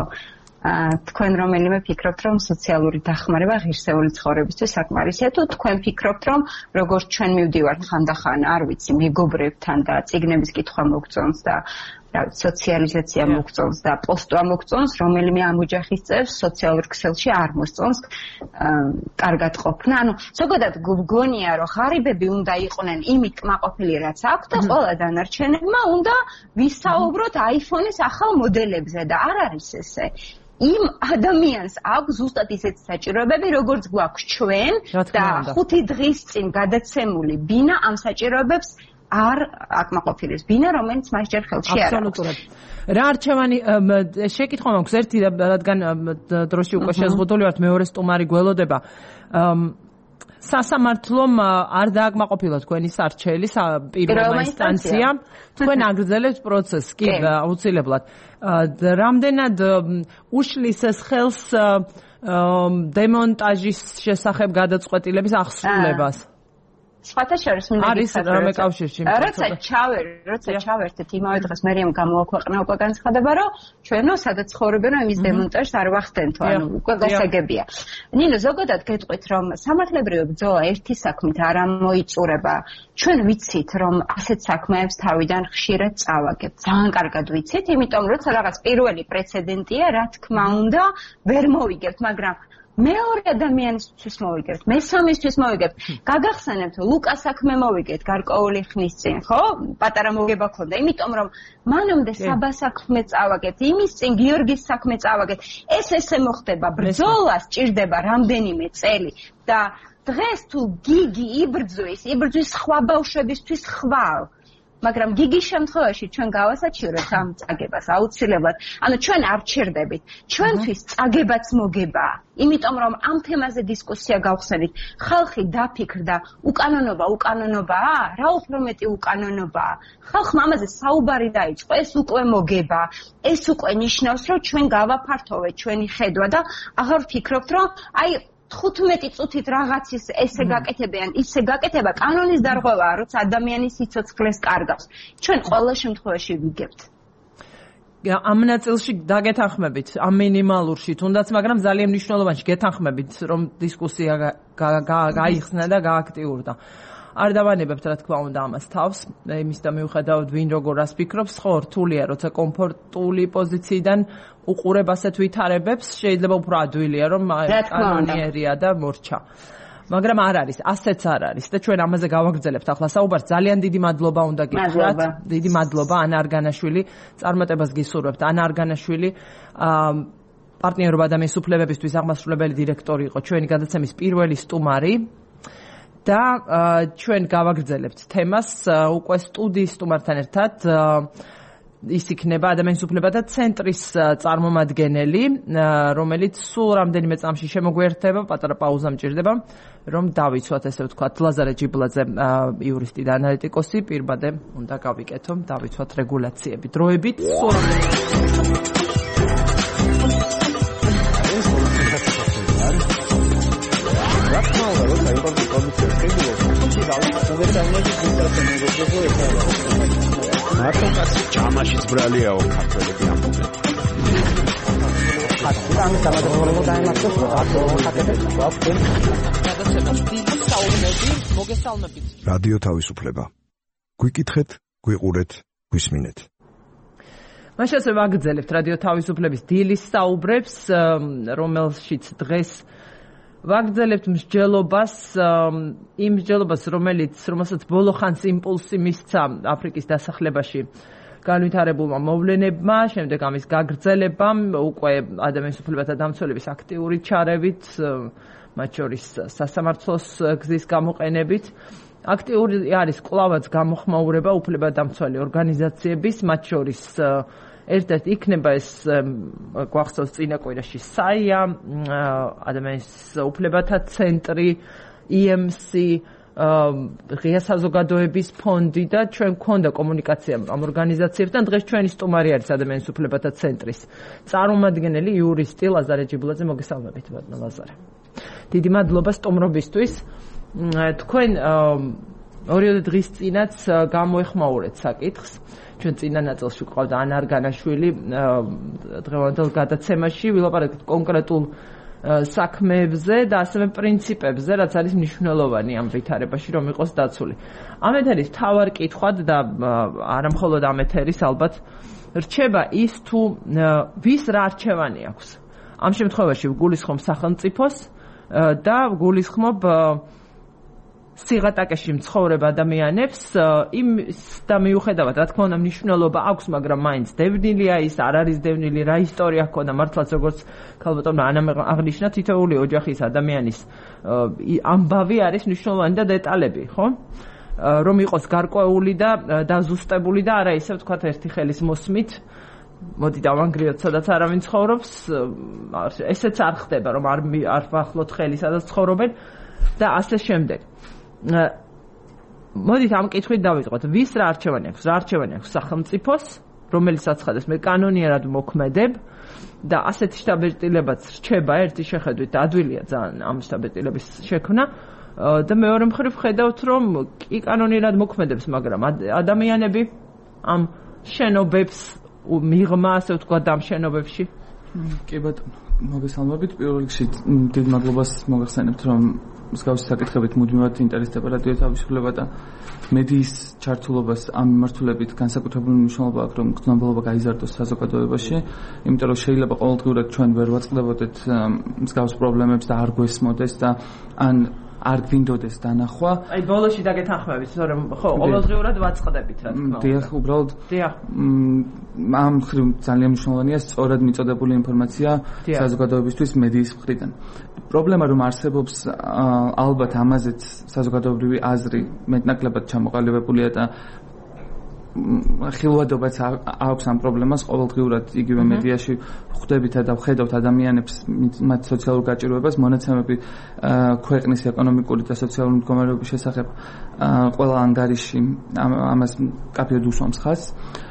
თქვენ რომელიმე ფიქრობთ რომ სოციალური დახმარება ღირსეული ცხოვრებისთვის საკმარისია, თუ თქვენ ფიქრობთ რომ როგორც ჩვენ მივდივართ ხანდახან, არ ვიცი, მეგობრებთან და წიგნების კითხვა მოგწონს და რა ვიცი, სოციალიზაცია მოგწონს და პოსტვა მოგწონს, რომელიმე ამ ოჯახის წევრს სოციალურ ქსელში არ მოსწონს კარგად ყოფნა. ანუ ზოგადად გგონია რომ ღარიბები უნდა იყვნენ იმით კმაყოფილი რაც აქვს და ყველა დანარჩენებმა უნდა ვისაუბროთ აიფონის ახალ მოდელებზე და არ არის ესე. იმ ადამიანს აქვს ზუსტად ისეთი საჭიროებები, როგორც გვაქვს ჩვენ და ხუთი დღის წინ გადაცემული ბინა ამ საჭიროებებს არ აკმაყოფილებს ბინა, რომელიც მას ჯერ ხელში არ აქვს. აბსოლუტურად. რა არჩევანი შეკითხვა მაქვს ერთი, რადგან დროში უკვე შეზღუდული ვართ, მეორე სტუმარი გველოდება. სასამართლომ არ დააკმაყოფილა თქვენი სარჩელი პირველმა ინსტანციამ, თქვენ აგრძელებთ პროცესს, კი, აუცილებლად. რამდენად უშლის ეს ხელს დემონტაჟის შესახებ გადაწყვეტილების აღსრულებას? სხვათა შორის მინდა არის რამე კავშირში. როცა ჩავერ, როცა ჩავერთეთ იმავე დღეს მერიამ გამოაქვეყნა უკვე განცხადება, რომ ჩვენო სადაც ცხოვრობენ, რომ იმის დემონტაჟს არ ვახდენთო, ანუ უკვე გასაგებია. ნინო, ზოგადად გეტყვით, რომ სამართლებრივი ბრძოლა ერთი საქმით არ ამოიწურება. ჩვენ ვიცით, რომ ასეთ საქმეებს თავიდან ხშირად წავაგებთ. ძალიან კარგად ვიცით, იმიტომ როცა რაღაც პირველი პრეცედენტია, რა თქმა უნდა, ვერ მოვიგებთ, მაგრამ მეორე ადამიანისთვის მოვიგებთ, მესამისთვის მოვიგებთ. გაგახსენებთ, ლუკას საქმე მოვიგეთ გარკვეული ხნის წინ, ხო? პატარა მოგება ქონდა, იმიტომ რომ მანამდე საბა საქმე წავაგეთ, იმის წინ გიორგის საქმე წავაგეთ. ეს ესე მოხდება, ბრძოლა სჭირდება რამდენიმე წელი და დღეს თუ გიგი იბრძვის, იბრძვის სხვა ბავშვებისთვის ხვალ. მაგრამ გიგის შემთხვევაში ჩვენ გავასაჩივრებთ ამ წაგებას აუცილებლად. ანუ ჩვენ არ ვჩერდებით. ჩვენთვის წაგებაც მოგება. იმიტომ რომ ამ თემაზე დისკუსია გავხსენით. ხალხი დაფიქრდა, უკანონობა, უკანონობაა? რა უფრო მეტი უკანონობაა? ხალხმა ამაზე საუბარი დაიწყო, ეს უკვე მოგება. ეს უკვე ნიშნავს, რომ ჩვენ გავაფართოვეთ ჩვენი ხედვა და აღარ ვფიქრობთ, რომ აი თხუთმეტი წუთით რაღაცის ესე გაკეთებიან, ისე გაკეთება კანონის დარღვევაა, როცა ადამიანის სიცოცხლეს კარგავს. ჩვენ ყველა შემთხვევაში ვიგებთ. ამ ნაწილში დაგეთანხმებით, ამ მინიმალურში თუნდაც, მაგრამ ძალიან მნიშვნელოვანში გეთანხმებით, რომ დისკუსია გაიხსნა და გააქტიურდა. არ დავანებებთ, რა თქმა უნდა, ამას თავს, იმის და მიუხედავად ვინ როგორ რას ფიქრობს, ხო, რთულია, როცა კომფორტული პოზიციიდან უყურებ ასეთ ვითარებებს, შეიძლება უფრო ადვილია, რომ კანონიერია და მორჩა. მაგრამ არ არის, ასეც არ არის და ჩვენ ამაზე გავაგრძელებთ ახლა საუბარს. ძალიან დიდი მადლობა უნდა გითხრათ. დიდი მადლობა ანა არგანაშვილი, წარმატებას გისურვებთ. ანა არგანაშვილი პარტნიორობა ადამიანის უფლებებისთვის აღმასრულებელი დირექტორი იყო ჩვენი გადაცემის პირველი სტუმარი. და ჩვენ გავაგრძელებთ თემას უკვე სტუდიის სტუმართან ერთად ის იქნება ადამიანის უფლებათა ცენტრის წარმომადგენელი, რომელიც სულ რამდენიმე წამში შემოგვიერთდება, პატარა პაუზა მჭირდება, რომ დავიცვათ, ესე ვთქვათ, ლაზარე ჯიბლაძე, იურისტი და ანალიტიკოსი, პირბადე უნდა გავიკეთო, დავიცვათ რეგულაციები. დროებით სულ მარტო კაცი ჯამაშიც ბრალიაო ქართველები ამბობენ. ამის დამატებულად დაემართოს აკეთებს ვაფენ. რადიო თავისუფლება. გვიკითხეთ, გვიყურეთ, გვისმინეთ. მაშინ ასე ვაგრძელებთ რადიო თავისუფლების დილის საუბრებს, რომელშიც დღეს ვაგრძელებთ მსჯელობას, იმ მსჯელობას, რომელიც რომელსაც ბოლო ხანს იმპულსი მისცა აფრიკის დასახლებაში განვითარებულმა მოვლენებმა, შემდეგ ამის გაგრძელებამ, უკვე ადამიანის უფლებათა დამცველების აქტიური ჩარევით, მათ შორის სასამართლოს გზის გამოყენებით. აქტიური არის კვლავაც გამოხმაურება უფლებადამცველი ორგანიზაციების, მათ შორის ერთ-ერთი იქნება ეს გვახსოვს წინა კვირაში საია, ადამიანის უფლებათა ცენტრი, ი ემ სი, ღია საზოგადოების ფონდი და ჩვენ გვქონდა კომუნიკაცია ამ ორგანიზაციებთან. დღეს ჩვენი სტუმარი არის ადამიანის უფლებათა ცენტრის წარმომადგენელი იურისტი ლაზარე ჯიბლაძე. მოგესალმებით, ბატონო ლაზარე. დიდი მადლობა სტუმრობისთვის. თქვენ ორიოდე დღის წინაც გამოეხმაურეთ საკითხს. ჩვენ წინა ნაწილში გვყავდა ანა არგანაშვილი დღევანდელ გადაცემაში ვილაპარაკეთ კონკრეტულ საქმეებზე და ასევე პრინციპებზე, რაც არის მნიშვნელოვანი ამ ვითარებაში, რომ იყოს დაცული. ამ ეთერის მთავარ კითხვად და არა მხოლოდ ამ ეთერის ალბათ რჩება ის თუ ვის რა არჩევანი აქვს. ამ შემთხვევაში ვგულისხმობ სახელმწიფოს და ვგულისხმობ სიღატაკეში მცხოვრებ ადამიანებს, იმის და მიუხედავად, რა თქმა უნდა, მნიშვნელობა აქვს, მაგრამ მაინც დევნილია ის, არ არის დევნილი, რა ისტორია ჰქონდა, მართლაც როგორც ქალბატონმა ანამ აღნიშნა, თითოეული ოჯახის ადამიანის ამბავი არის მნიშვნელოვანი და დეტალები, ხო? რომ იყოს გარკვეული და დაზუსტებული და არა ისე ვთქვათ ერთი ხელის მოსმით მოდი დავანგრიოთ სადაც არავინ ცხოვრობს ესეც არ ხდება რომ არ არ ვახლოთ ხელი სადაც ცხოვრობენ და ასე შემდეგ მოდით ამ კითხვით დავიწყოთ ვის რა არჩევანი აქვს რა არჩევანი აქვს სახელმწიფოს რომელიც აცხადებს მე კანონიერად მოქმედებ და ასეთი შტაბ-ბეტილებაც რჩება ერთი შეხედვით ადვილია ძალიან ამ შტაბ-ბეტილების შექმნა და მეორე მხრივ ხედავთ რომ კი კანონიერად მოქმედებს მაგრამ ადამიანები ამ შენობებს მიღმა ასე ვთქვათ ამ შენობებში კი ბატონო მოგესალმებით პირველ რიგში დიდ მადლობას მოგახსენებთ რომ მსგავსი საკითხებით მუდმივად ინტერესდება რადიო თავისუფლება და მედიის ჩართულობას ამ მიმართულებით განსაკუთრებული მნიშვნელობა აქვს რომ გრძნობელობა გაიზარდოს საზოგადოებაში იმიტომ რომ შეიძლება ყოველდღიურად ჩვენ ვერ ვაწყდებოდეთ მსგავს პრობლემებს და არ გვესმოდეს და ან არ გვინდოდეს დანახვა. აი ბოლოში დაგეთანხმებით, რომ ხო, ყოველდღიურად ვაწყდებით რა თქმა უნდა. დიახ, უბრალოდ დიახ. ამ მხრივ ძალიან მნიშვნელოვანია სწორად მიწოდებული ინფორმაცია საზოგადოებისთვის მედიის მხრიდან. პრობლემა რომ არსებობს ალბათ ამაზეც საზოგადოებრივი აზრი მეტნაკლებად ჩამოყალიბებულია და ხილვადობაც აქვს ამ პრობლემას ყოველდღიურად იგივე მედიაში ხვდებით და ვხედავთ ადამიანებს მათ სოციალურ გაჭირვებას მონაცემები ქვეყნის ეკონომიკური და სოციალური მდგომარეობის შესახებ ყველა ანგარიში ამას კაფეოდ უსვამს ხაზს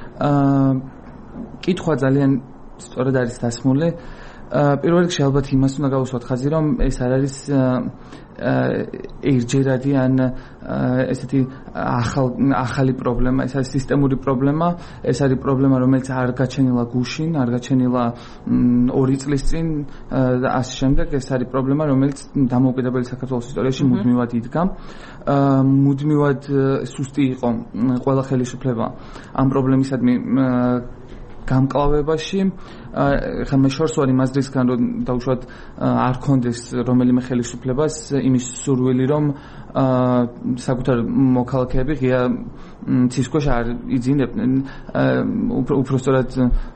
კითხვა ძალიან სწორად არის დასმული პირველ რიგში ალბათ იმას უნდა გავუსვათ ხაზი რომ ეს არ არის ერთჯერადი ან ესეთი ახალი პრობლემა, ეს არის სისტემური პრობლემა, ეს არის პრობლემა, რომელიც არ გაჩენილა გუშინ, არ გაჩენილა ორი წლის წინ და ასე შემდეგ, ეს არის პრობლემა, რომელიც დამოუკიდებელი საქართველოს ისტორიაში მუდმივად იდგა. მუდმივად სუსტი იყო ყველა ხელისუფლება ამ პრობლემისადმი გამკლავებაში ხა მე შორს ვარ იმას რისგან რომ დაუშვათ არ კონდეს რომელიმე ხელისუფლებას იმის სურვილი რომ საკუთარ მოქალაქეები ღია ცის ქვეშ არ იძინებდნენ უფრო სწორად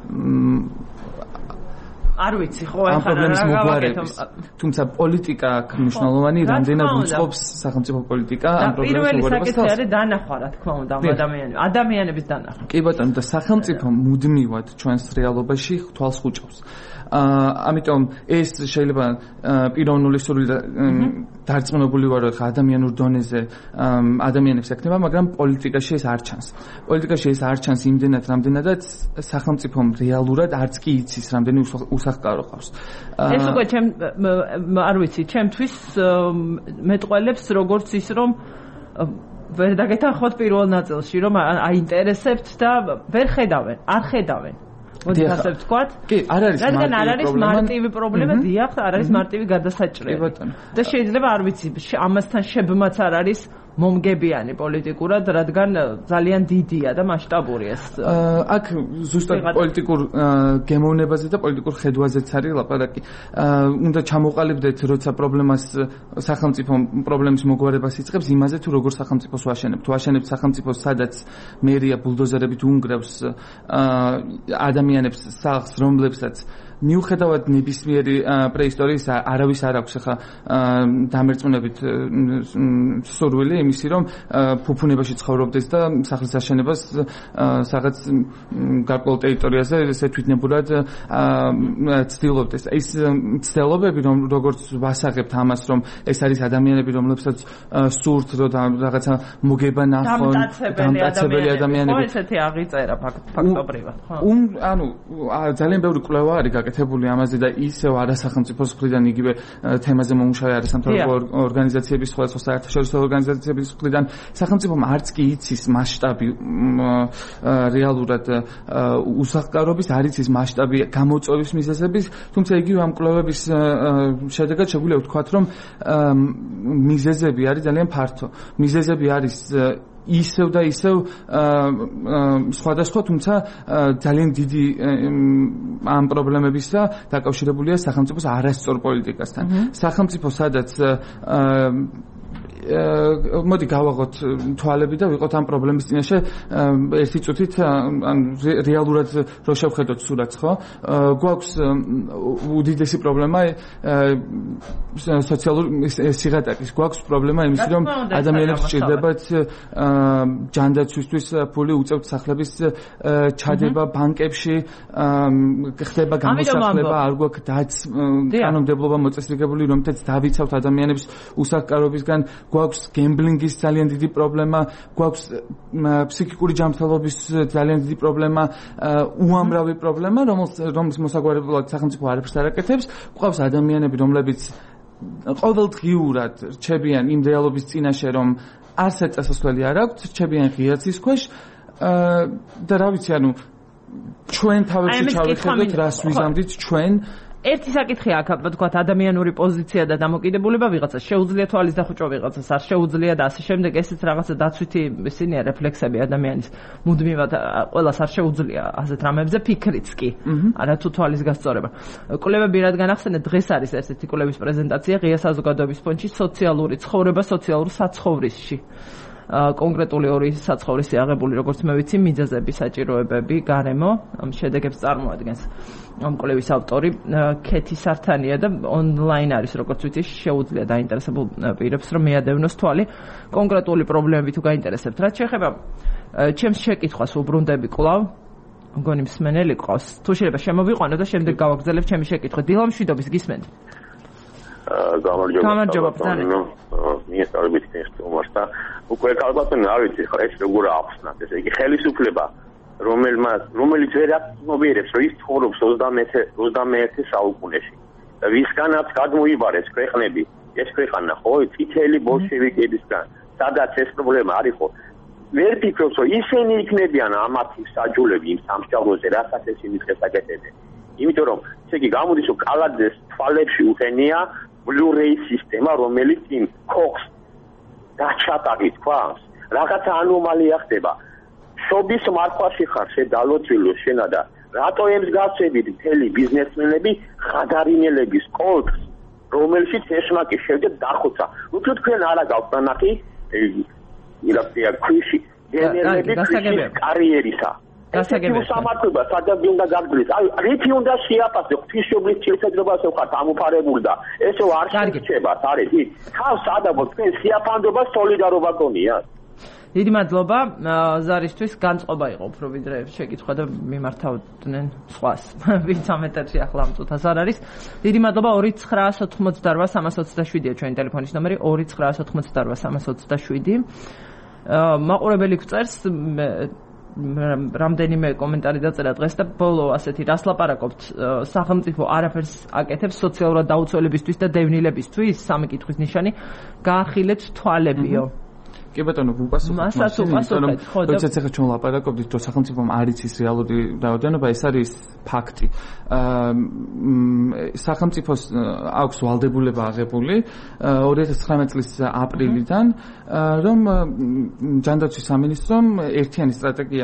არ ვიცი ხო ამ პრობლემის მოგვარების თუმცა პოლიტიკა აქვს მნიშვნელოვანი რამდენად უწყობს სახელმწიფო პოლიტიკა ამ პრობლემის მოგვარებას პირველი საკითხი არის დანახვა რა თქმა უნდა ადამიანების ადამიანების დანახვა კი ბატონო და სახელმწიფო მუდმივად ჩვენს რეალობაში თვალს ხუჭავს ამიტომ ეს შეიძლება პიროვნული სურვილი და დარწმუნებული ვარ რომ ადამიანურ დონეზე ადამიანებს ეკნება მაგრამ პოლიტიკაში ეს არ ჩანს პოლიტიკაში ეს არ ჩანს იმდენად რამდენადაც სახელმწიფომ რეალურად არც კი იცის რამდენი უსახკარო ყავს ეს უკვე ჩემ არ ვიცი ჩემთვის მეტყველებს როგორც ის რომ ვერ დაგეთანხმოთ პირველ ნაწილში რომ აინტერესებთ და ვერ ხედავენ არ ხედავენ მოდი ასე ვთქვათ კი არ არის რადგან არ არის მარტივი პრობლემა დიახ არ არის მარტივი გადასაჭრელი და შეიძლება არ ვიცი ამასთან შებმაც არ არის მომგებიანი პოლიტიკურად, რადგან ძალიან დიდია და მასშტაბური ეს. აქ ზუსტად პოლიტიკურ გემოვნებაზე და პოლიტიკურ ხედვაზეც არის ლაპარაკი. უნდა ჩამოყალიბდეთ, როცა პრობლემას სახელმწიფო პრობლემის მოგვარებას იწყებს, იმაზე თუ როგორ სახელმწიფოს ვაშენებთ. ვაშენებთ სახელმწიფოს, სადაც მერია ბულდოზერებით უნგრევს ადამიანებს სახლს, რომლებსაც მიუხედავად ნებისმიერი პრეისტორიის არავის არ აქვს ახლა დამერწმუნებით სურვილი იმისი რომ ფუფუნებაში ცხოვრობდეს და სახლის აშენებას რაღაც გარკვეულ ტერიტორიაზე ესე თვითნებურად ცდილობდეს. ეს ცდილობები რომ როგორც ვასაღებთ ამას რომ ეს არის ადამიანები რომლებსაც სურთ რომ რაღაცა მოგება ნახონ დამტაცებელი ადამიანები. ხო ესეთი აღიწერა ფაქტობრივად. ხო. ანუ ძალიან ბევრი კვლევა არის გაკეთებული ამაზე და ისევ არასახელმწიფოს მხრიდან იგივე თემაზე მომუშავე არის სამთავრობო ორგანიზაციების სხვადასხვა საერთაშორისო ორგანიზაციების მხრიდან სახელმწიფომ არც კი იცის მასშტაბი რეალურად უსახკარობის არ იცის მასშტაბი გამოწვევის მიზეზების თუმცა იგივე ამ კვლევების შედეგად შეგვიძლია ვთქვათ რომ მიზეზები არის ძალიან ფართო მიზეზები არის ისევ და ისევ სხვადასხვა თუმცა ძალიან დიდი ამ პრობლემებისა დაკავშირებულია სახელმწიფოს არასწორ პოლიტიკასთან. სახელმწიფო სადაც მოდი გავაღოთ თვალები და ვიყოთ ამ პრობლემის წინაშე ერთი წუთით ან რეალურად რო შევხედოთ სურათს, ხო? გვაქვს უდიდესი პრობლემა სოციალური სიღატაკის, გვაქვს პრობლემა იმის, რომ ადამიანებს სჭირდებათ ჯანდაცვისთვის ფული, უწევთ სახლების ჩადება ბანკებში, ხდება გამოსახლება, არ გვაქვს დაც კანონმდებლობა მოწესრიგებული, რომლითაც დავიცავთ ადამიანებს უსახკარობისგან, გვაქვს გემბლინგის ძალიან დიდი პრობლემა, გვაქვს ფსიქიკური ჯანმრთელობის ძალიან დიდი პრობლემა, უამრავი პრობლემა, რომლის მოსაგვარებლად სახელმწიფო არაფერს არ აკეთებს. გვყავს ადამიანები, რომლებიც ყოველდღიურად რჩებიან იმ რეალობის წინაშე, რომ არცერთ წასასვლელი არ აქვთ, რჩებიან ღია ცის ქვეშ და რა ვიცი, ანუ ჩვენ თავებში ჩავიხედოთ, რას ვიზამდით ჩვენ. ერთი საკითხია აქ, ვთქვათ, ადამიანური პოზიცია და დამოკიდებულება ვიღაცას შეუძლია თვალის დახუჭვა, ვიღაცას არ შეუძლია და ასე შემდეგ. ესეც რაღაცა დაცვითი ისინია რეფლექსები ადამიანის მუდმივად, ყველას არ შეუძლია ასეთ რამებზე ფიქრიც კი. არა თუ თვალის გასწორება. კვლევები რადგან ახსენეთ, დღეს არის ესეთი კვლევის პრეზენტაცია ღია საზოგადოების ფონდში სოციალური ცხოვრება სოციალურ საცხოვრისში. კონკრეტული ორი საცხოვრისი აღებული, როგორც მე ვიცი, მიზეზები, საჭიროებები, გარემო, ამ შედეგებს წარმოადგენს. ამ კვლევის ავტორი ქეთი სართანია და ონლაინ არის, როგორც ვიცი, შეუძლია დაინტერესებულ პირებს, რომ მიადევნოს თვალი კონკრეტული პრობლემები თუ გაინტერესებთ. რაც შეეხება ჩემს შეკითხვას უბრუნდები კვლავ, მგონი მსმენელი ყავს. თუ შეიძლება შემოვიყვანო და შემდეგ გავაგზავნებ ჩემი შეკითხვა. დილამ შვიდობის გისმენთ? გამარჯობა ბრძანება. მიესწრებით ეს და უკვე ალბათ არ ვიცი ხა ეს როგორ ახსნათ, ესე იგი ხელისუფლება რომელმაც რომელიც ვერ აკმობიერებს, რომ ის ცხოვრობს ოცდამეერთე საუკუნეში და ვისგანაც გადმოიბარეს ქვეყნები, ეს ქვეყანა ხო წითელი ბოლშევიკებისგან, სადაც ეს პრობლემა არის ხო ვერ ფიქრობს, რომ ისინი იქნებიან ამათი საჯულები იმ სამსჯავროზე, რასაც ისინი დღეს აკეთებენ. იმიტომ რომ ესე იგი გამოდის, რომ კალაძეს თვალებში უხენია Blu-ray სისტემა, რომელიც იმ ქოქს დაჩატარით ქვას, რაღაცა ანომალია ხდება. შობის მარხვაში ხარ შედალოცილო შენა და რატო ემს გასწევით მთელი ბიზნესმენები ხადარინელების კოლქს, რომელშიც ეშმაკი შევდეთ დახოცა. ნუ თუ თქვენ არა გაქვთ ნახი, ირაფია ქვიში, გენერები ქვიშის კარიერისა. გასაგებია სამართლობა სადაც უნდა გაგრძელდეს. აი, რითი უნდა შეაფასო ღვთისმშობლის შესაძლებლობას ვხართ ამოფარებული და ესო არ შეჩებათ, არის ის. თავს ადაბო თქვენ სიაფანდობა, სოლიდარობა გონია. დიდი მადლობა ზარისთვის, განწყობა იყო უფრო ვიდრე შეკითხვა და მიმართავდნენ სხვას. ვინც ამ ეტაპში ახლა ამ წუთას არ არის. დიდი მადლობა ორი ცხრა ოთხმოცდაოთხ სამას ოცდაშვიდია ჩვენი ტელეფონის ნომერი ორი ცხრა ოთხმოცდაოთხ სამას ოცდაშვიდი. მაყურებელი გვწერს რამდენიმე კომენტარი დაწერა დღეს და ბოლო ასეთი რას ლაპარაკობთ, სახელმწიფო არაფერს აკეთებს სოციალურად დაუცველებისთვის და დევნილებისთვის, სამი კითხვის ნიშანი, გაახილეთ თვალებიო. კი ბატონო, ვუპასუხოთ მასასაც, ხო და როდესაც ახლა ჩვენ ლაპარაკობთ, რომ სახელმწიფომ არ იცის რეალური რაოდენობა, ეს არის ფაქტი. სახელმწიფოს აქვს ვალდებულება აღებული ორი ათას ცხრამეტ წლის აპრილიდან, რომ ჯანდაცვის სამინისტრომ ერთიანი სტრატეგია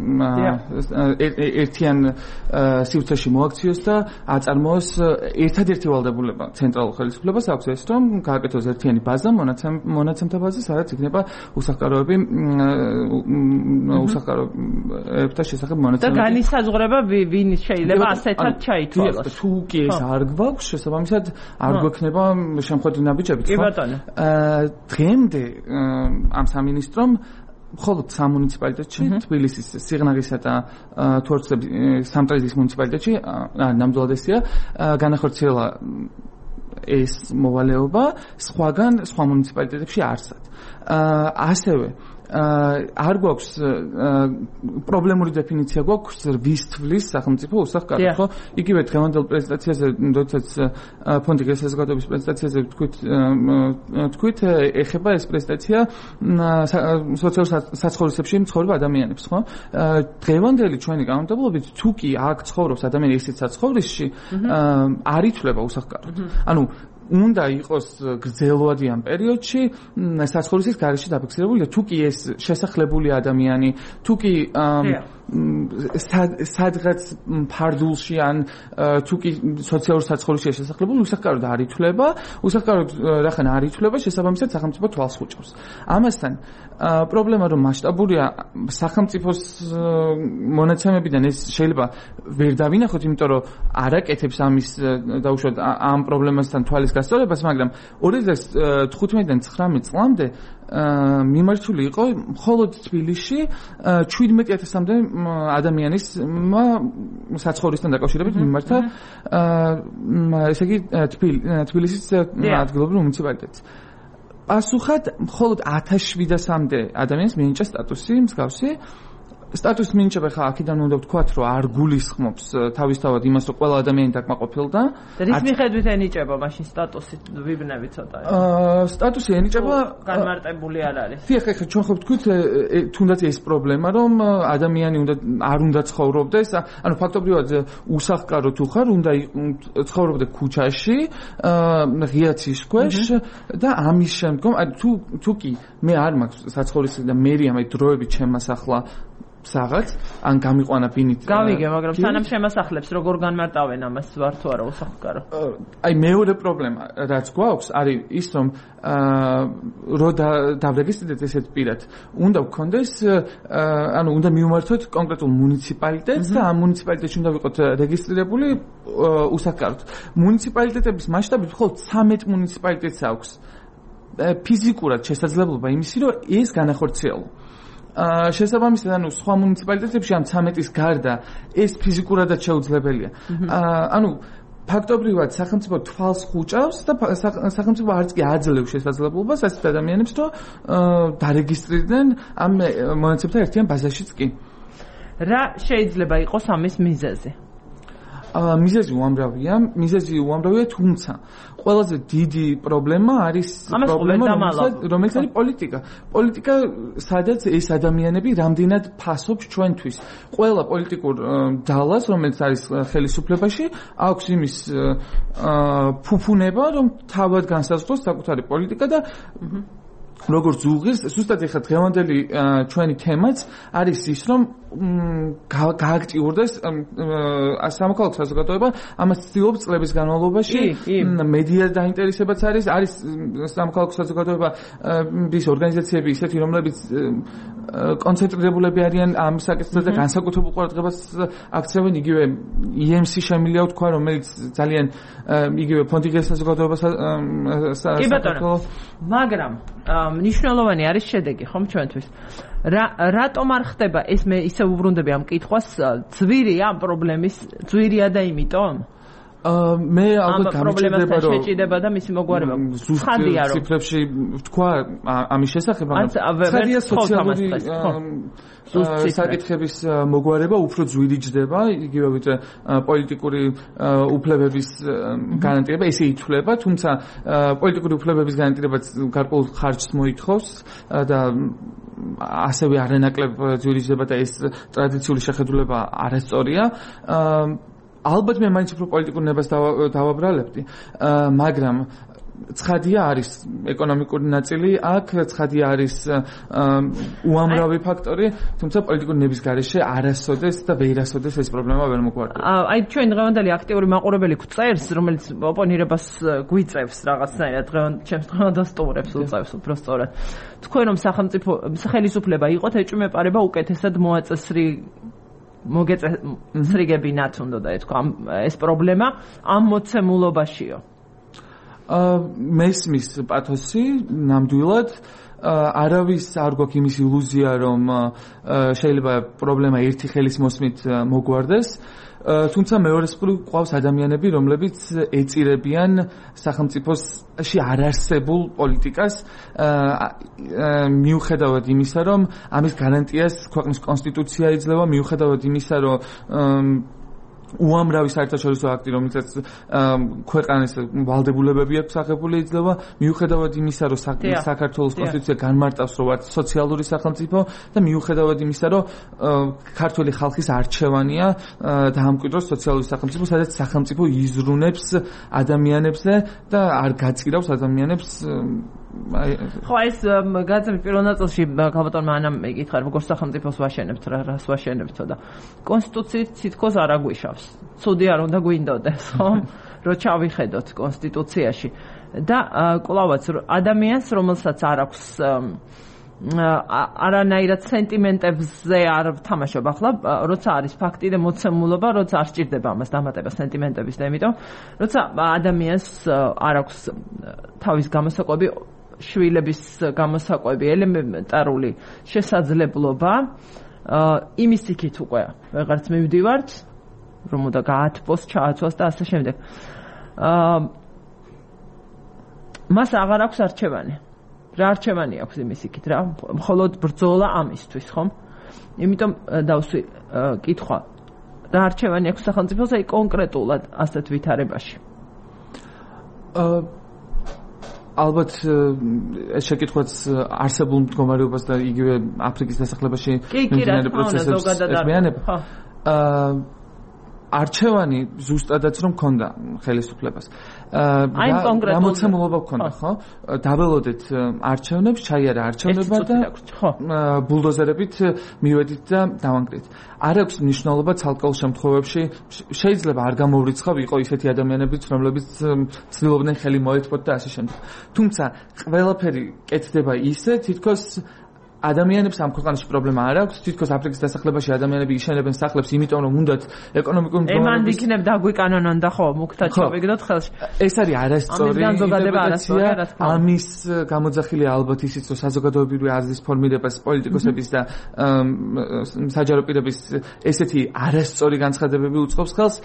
ერთიან სივრცეში მოაქციოს და აწარმოოს ერთადერთი ვალდებულება ცენტრალურ ხელისუფლებას აქვს ეს, რომ გააკეთოს ერთიანი ბაზა, მონაცემთა ბაზა, სადაც იქნება უსახკაროები უსახკაროებთა შესახებ მონაცემები. და განისაზღვრება ვინ შეიძლება ასეთად ჩაითვალოს. თუ კი ეს არ გვაქვს, შესაბამისად არ გვექნება შემოხვედრი ნაბიჯები. კი ბატონო. დღემდე ამ სამინისტრომ მხოლოდ სამ მუნიციპალიტეტში, თბილისის, სიღნაღისა და თორცლების სამტრედიის მუნიციპალიტეტში, ნამდვილად ესეა, განახორციელა ეს მოვალეობა, სხვაგან სხვა მუნიციპალიტეტებში არსად. ასევე არ გვაქვს პრობლემური დეფინიცია გვაქვს ვის თვლის სახელმწიფო უსახკაროდ, ხო? იგივე დღევანდელ პრეზენტაციაზე, როდესაც ფონდი ღია საზოგადოების პრეზენტაციაზე ვთქვით, ვთქვით, ეხება ეს პრეზენტაცია სოციალურ საცხოვრისებში მცხოვრებ ადამიანებს, ხო? დღევანდელი ჩვენი კანონმდებლობით, თუ კი აქ ცხოვრობს ადამიანი ისეთ საცხოვრისში, არ ითვლება უსახკაროდ. ანუ უნდა იყოს გრძელვადი ამ პერიოდში საცხოვრისის გარეშე დაფიქსირებული და თუ კი ეს შესახლებული ადამიანი, თუ კი სადღაც ფარდულში ან თუ კი სოციალურ საცხოვრებელში შესაძლებელი უსახკაროდ არ ითვლება, უსახკაროდ რახან არ ითვლება, შესაბამისად სახელმწიფო თვალს ხუჭავს. ამასთან პრობლემა რომ მასშტაბურია სახელმწიფოს მონაცემებიდან ეს შეიძლება ვერ დავინახოთ, იმიტომ რომ არ აკეთებს ამის დაუშვათ ამ პრობლემასთან თვალის გასწორებას, მაგრამ ორი ათას თხუთმეტიდან ცხრამეტ წლამდე მიმართული იყო მხოლოდ თბილისში შვიდმეტი ათასამდე ადამიანის საცხოვრისთან დაკავშირებით მიმართა ესე იგი თბილისის ადგილობრივ მუნიციპალიტეტს. პასუხად მხოლოდ ათას შვიდასამდე ადამიანს მიენიჭა სტატუსი მსგავსი. სტატუსი მიენიჭება ხა აქედან უნდა ვთქვათ, რომ არ გულისხმობს თავისთავად იმას, რომ ყველა ადამიანი დაკმაყოფილდა. რის მიხედვით ენიჭება მაშინ სტატუსი ვიბნები ცოტა? აა სტატუსი ენიჭება განმარტებული არ არის. დიახ, ხა ჩვენ ხო ვთქვით თუნდაც ეს პრობლემა, რომ ადამიანი უნდა არ უნდა ცხოვრობდეს, ანუ ფაქტობრივად უსახკარო თუ ხარ, უნდა ცხოვრობდე ქუჩაში, ღია ცის ქვეშ და ამის შემდგომ თუ თუ კი მე არ მაქვს საცხოვრისი და მერია მე დროებით შემასახლა საღაც ან გამიყვანა ბინით. გავიგე, მაგრამ სანამ შემასახლებს როგორ განმარტავენ ამას ვარ თუ არა უსახკარო? აი მეორე პრობლემა რაც გვაქვს არის ის, რომ რო დავრეგისტრირდეთ ესეთ პირად, უნდა გქონდეს ანუ უნდა მივმართოთ კონკრეტულ მუნიციპალიტეტს და ამ მუნიციპალიტეტში უნდა ვიყოთ რეგისტრირებული უსახკაროდ. მუნიციპალიტეტების მასშტაბით მხოლოდ ცამეტ მუნიციპალიტეტს აქვს ფიზიკურად შესაძლებლობა იმისი, რომ ეს განახორციელო. შესაბამისად, ანუ სხვა მუნიციპალიტეტებში ამ ცამეტის გარდა ეს ფიზიკურადაც შეუძლებელია. ანუ ფაქტობრივად სახელმწიფო თვალს ხუჭავს და სახელმწიფო არც კი აძლევს შესაძლებლობას ასეთ ადამიანებს, რომ დარეგისტრირდნენ ამ მონაცემთა ერთიან ბაზაშიც კი. რა შეიძლება იყოს ამის მიზეზი? მიზეზი უამრავია, მიზეზი უამრავია, თუმცა ყველაზე დიდი პრობლემა არის პრობლემა, რომელიც არის პოლიტიკა. პოლიტიკა, სადაც ეს ადამიანები რამდენად ფასობს ჩვენთვის. ყველა პოლიტიკურ ძალას, რომელიც არის ხელისუფლებაში, აქვს იმის ფუფუნება, რომ თავად განსაზღვროს საკუთარი პოლიტიკა და როგორც ზუღირს, ზუსტად ეხლა დღევანდელი ჩვენი თემაც არის ის, რომ გააქტიურდეს სამოქალაქო საზოგადოება, ამას ცდილობს წლების განმავლობაში, მედია დაინტერესებაც არის, არის სამოქალაქო საზოგადოების ორგანიზაციები ისეთი, რომლებიც კონცენტრირებულები არიან ამ საკითხზე და განსაკუთრებულ ყურადღებას აქცევენ, იგივე ი ემ სი შემილია ვთქვა, რომელიც ძალიან იგივე ფონდიგეს საზოგადოებას კი ბატონო, მაგრამ მნიშვნელოვანი არის შედეგი, ხომ ჩვენთვის. რა რატომ არ ხდება ეს მე ისე უბრუნდები ამ კითხვას, ძვირია ამ პრობლემის, ძვირია და იმიტომ? მე ალბათ გამიჭირდება რომ შეჭიდება და მისი მოგვარება ცხადია რომ ციფრებში ვთქვა ამის შესახებ, მაგრამ ცხადია სოციალური საკითხების მოგვარება უფრო ძვირი ჯდება, იგივე ვიდრე პოლიტიკური უფლებების გარანტირება, ესე ითვლება, თუმცა პოლიტიკური უფლებების გარანტირებაც გარკვეულ ხარჯს მოითხოვს და ასევე არანაკლებ ძვირი ჯდება და ეს ტრადიციული შეხედულება არასწორია. ალბათ მე მაინც უფრო პოლიტიკურ ნებას დავაბრალებდი, მაგრამ ცხადია არის ეკონომიკური ნაწილი, აქ ცხადია არის უამრავი ფაქტორი, თუმცა პოლიტიკური ნების გარეშე არასოდეს და ვერასოდეს ეს პრობლემა ვერ მოგვარდება. აი ჩვენ დღევანდელი აქტიური მაყურებელი გვწერს, რომელიც ოპონირებას გვიწევს რაღაცნაირად, დღევანდ ჩემს დღევანდელ სტუმრებს უწევს უფრო სწორად. თქვენ რომ სახელმწიფო ხელისუფლება იყოთ, ეჭვმეპარება უკეთესად მოაწესრი მოგეწესრიგებინათ უნდა და ეთქვა ეს პრობლემა ამ მოცემულობაშიო. მესმის პათოსი ნამდვილად არავის არ გვაქვს იმის ილუზია, რომ შეიძლება პრობლემა ერთი ხელის მოსმით მოგვარდეს. თუმცა მეორე მხრივ ყავს ადამიანები, რომლებიც ეწირებიან სახელმწიფოში არარსებულ პოლიტიკას, მიუხედავად იმისა, რომ ამის გარანტიას ქვეყნის კონსტიტუცია იძლევა, მიუხედავად იმისა, რომ უამრავი საერთაშორისო აქტი, რომელსაც ქვეყანის ვალდებულებები აქვს აღებული იძლევა, მიუხედავად იმისა, რომ საქართველოს კონსტიტუცია განმარტავს, რომ არის სოციალური სახელმწიფო და მიუხედავად იმისა, რომ ქართული ხალხის არჩევანია დაამკვიდროს სოციალური სახელმწიფო, სადაც სახელმწიფო იზრუნებს ადამიანებზე და არ გაწირავს ადამიანებს ხო ეს გაზრდილი პირველ ნაწილში ქალბატონმა ანამ ეკითხა როგორ სახელმწიფოს ვაშენებთ რა რას ვაშენებთო და კონსტიტუციით თითქოს არ აგვიშავს ცუდი არ უნდა გვინდოდეს ხო რომ ჩავიხედოთ კონსტიტუციაში და კვლავაც ადამიანს რომელსაც არ აქვს არანაირად სენტიმენტებზე არ ვთამაშობ ახლა როცა არის ფაქტი და მოცემულობა როცა არ სჭირდება ამას დამატება სენტიმენტების და იმიტომ როცა ადამიანს არ აქვს თავის გამოსაკვები შვილების გამოსაკვები ელემენტარული შესაძლებლობა იმის იქით უკვე ვეღარც მივდივართ რომ უნდა გაათბოს ჩააცვას და ასე შემდეგ მას აღარ აქვს არჩევანი რა არჩევანი აქვს იმის იქით რა მხოლოდ ბრძოლა ამისთვის ხომ იმიტომ დავსვი კითხვა რა არჩევანი აქვს სახელმწიფოს აი კონკრეტულად ასეთ ვითარებაში ალბათ ეს შეკითხვაც არსებულ მდგომარეობას და იგივე აფრიკის დასახლებაში მიმდინარე პროცესებს ერთმიანება არჩევანი ზუსტადაც რომ ქონდა ხელისუფლებას აი კონკრეტულად გამოცემულობა ქონდა ხო დაველოდეთ არჩევნებს ჩაიარა არჩევნება და ბულდოზერებით მივედით და დავანგრით არ აქვს მნიშვნელობა ცალკეულ შემთხვევებში შეიძლება არ გამოვრიცხავ იყო ისეთი ადამიანებიც რომლებიც ცდილობდნენ ხელი მოეთმოთ და ასე შემდეგ თუმცა ყველაფერი კეთდება ისე თითქოს ადამიანებს ამ ქვეყანაში პრობლემა არ აქვს თითქოს აფრიკის დასახლებაში ადამიანები იშენებენ სახლებს იმიტომ რომ უნდათ ეკონომიკური მდგომარეობის ემან იქნებ დაგვიკანონონ და ხო მუქთა ჩავიგდოთ ხელში ეს არის არასწორი ინტერპრეტაცია ამის გამოძახილია ალბათ ისიც რომ საზოგადოებრივი აზრის ფორმირებას პოლიტიკოსების და საჯარო პირების ესეთი არასწორი განცხადებები უწყობს ხელს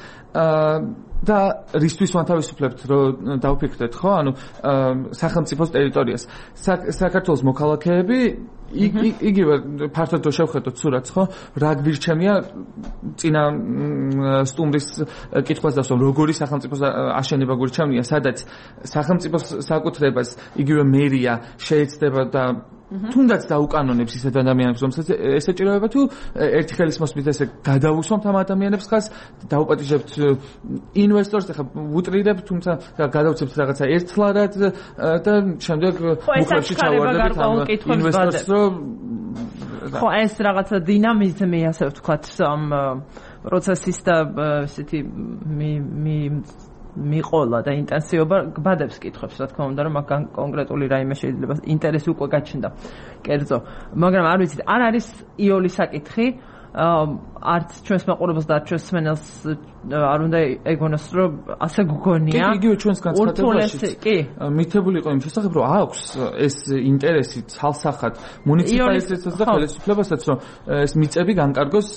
და რისთვის ვანთავისუფლებთ რომ დავფიქრდეთ ხო ანუ სახელმწიფოს ტერიტორიას საქართველოს მოქალაქეები იგივე ფართოდ რო შევხედოთ სურათს ხო რა გვირჩემია წინა სტუმრის კითხვას დასვამ როგორი სახელმწიფოს აშენება გვირჩემია სადაც სახელმწიფოს საკუთრებას იგივე მერია შეეცდება და თუნდაც დაუკანონებს ისეთ ადამიანებს რომელსაც ესეჭიროება თუ ერთი ხელის მოსმით ესე გადავუსვამთ ამ ადამიანებს ხას დაუპატიჟებთ ინვესტორს ახლა ვუტრირებ თუმცა გადავცემთ რაღაცა ერთლარად და შემდეგ მუხლებში ჩავარდებით ამ ინვესტორს რომ ხო ეს რაღაცა დინამიზმი ასე ვთქვათ ამ პროცესის და ესეთი მი მიყოლა და ინტენსივობა გბადებს კითხვებს რა თქმა უნდა რომ აქ კონკრეტული რაიმე შეიძლება ინტერესი უკვე გაჩნდა კერძო მაგრამ არ ვიცით არ არის იოლის საკითხი არც ჩვენს მაყურებელს და ჩვენს მსმენელს არ უნდა ეგონოს რომ ასე გგონია კი იგივე ჩვენს განცხადებაში კი მითებული იყო იმ შესახებ რომ აქვს ეს ინტერესი ცალსახად მუნიციპალიტეტსაც და ხელისუფლებასაც რომ ეს მიწები განკარგოს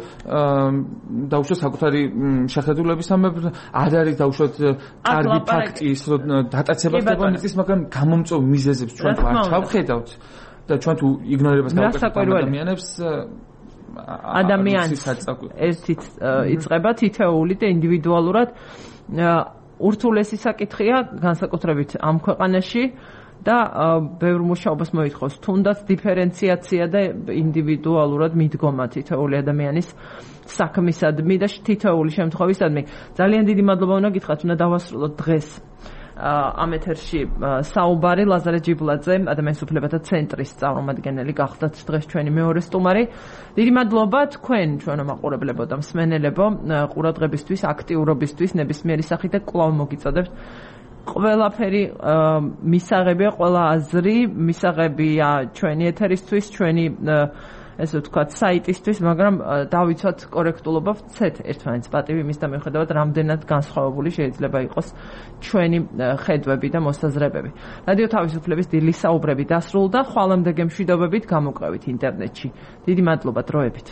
დაუშვათ საკუთარი შეხედულებისამებრ არ არის დაუშვათ კარგი ფაქტი ის რომ დატაცება ხდება მიწის მაგრამ გამომწვევ მიზეზებს ჩვენ თუ არ ჩავხედავთ და ჩვენ თუ იგნორებას დავუკეთებთ ადამიანებს ადამიანს ერთით იწყება თითოეული და ინდივიდუალურად ურთულესი საკითხია განსაკუთრებით ამ ქვეყანაში და ბევრ მუშაობას მოითხოვს თუნდაც დიფერენციაცია და ინდივიდუალურად მიდგომა თითოეული ადამიანის საქმისადმი და თითოეული შემთხვევისადმი ძალიან დიდი მადლობა უნდა გითხრათ უნდა დავასრულოთ დღეს ამ ეთერში საუბარი ლაზარე ჯიბლაძე ადამიანის უფლებათა ცენტრის წარმომადგენელი გახდათ დღეს ჩვენი მეორე სტუმარი დიდი მადლობა თქვენ ჩვენო მაყურებლებო და მსმენელებო ყურადღებისთვის აქტიურობისთვის ნებისმიერი სახით და კვლავ მოგიწოდებთ ყველაფერი მისაღებია ყველა აზრი მისაღებია ჩვენი ეთერისთვის ჩვენი ესე ვთქვათ საიტისთვის, მაგრამ დავიცვათ კორექტულობა ვცეთ ერთმანეთს პატივი მის და მიუხედავად რამდენად განსხვავებული შეიძლება იყოს ჩვენი ხედვები და მოსაზრებები. რადიო თავისუფლების დილის საუბრები დასრულდა, ხვალამდე გემშვიდობებით გამოკვევით ინტერნეტში. დიდი მადლობა დროებით.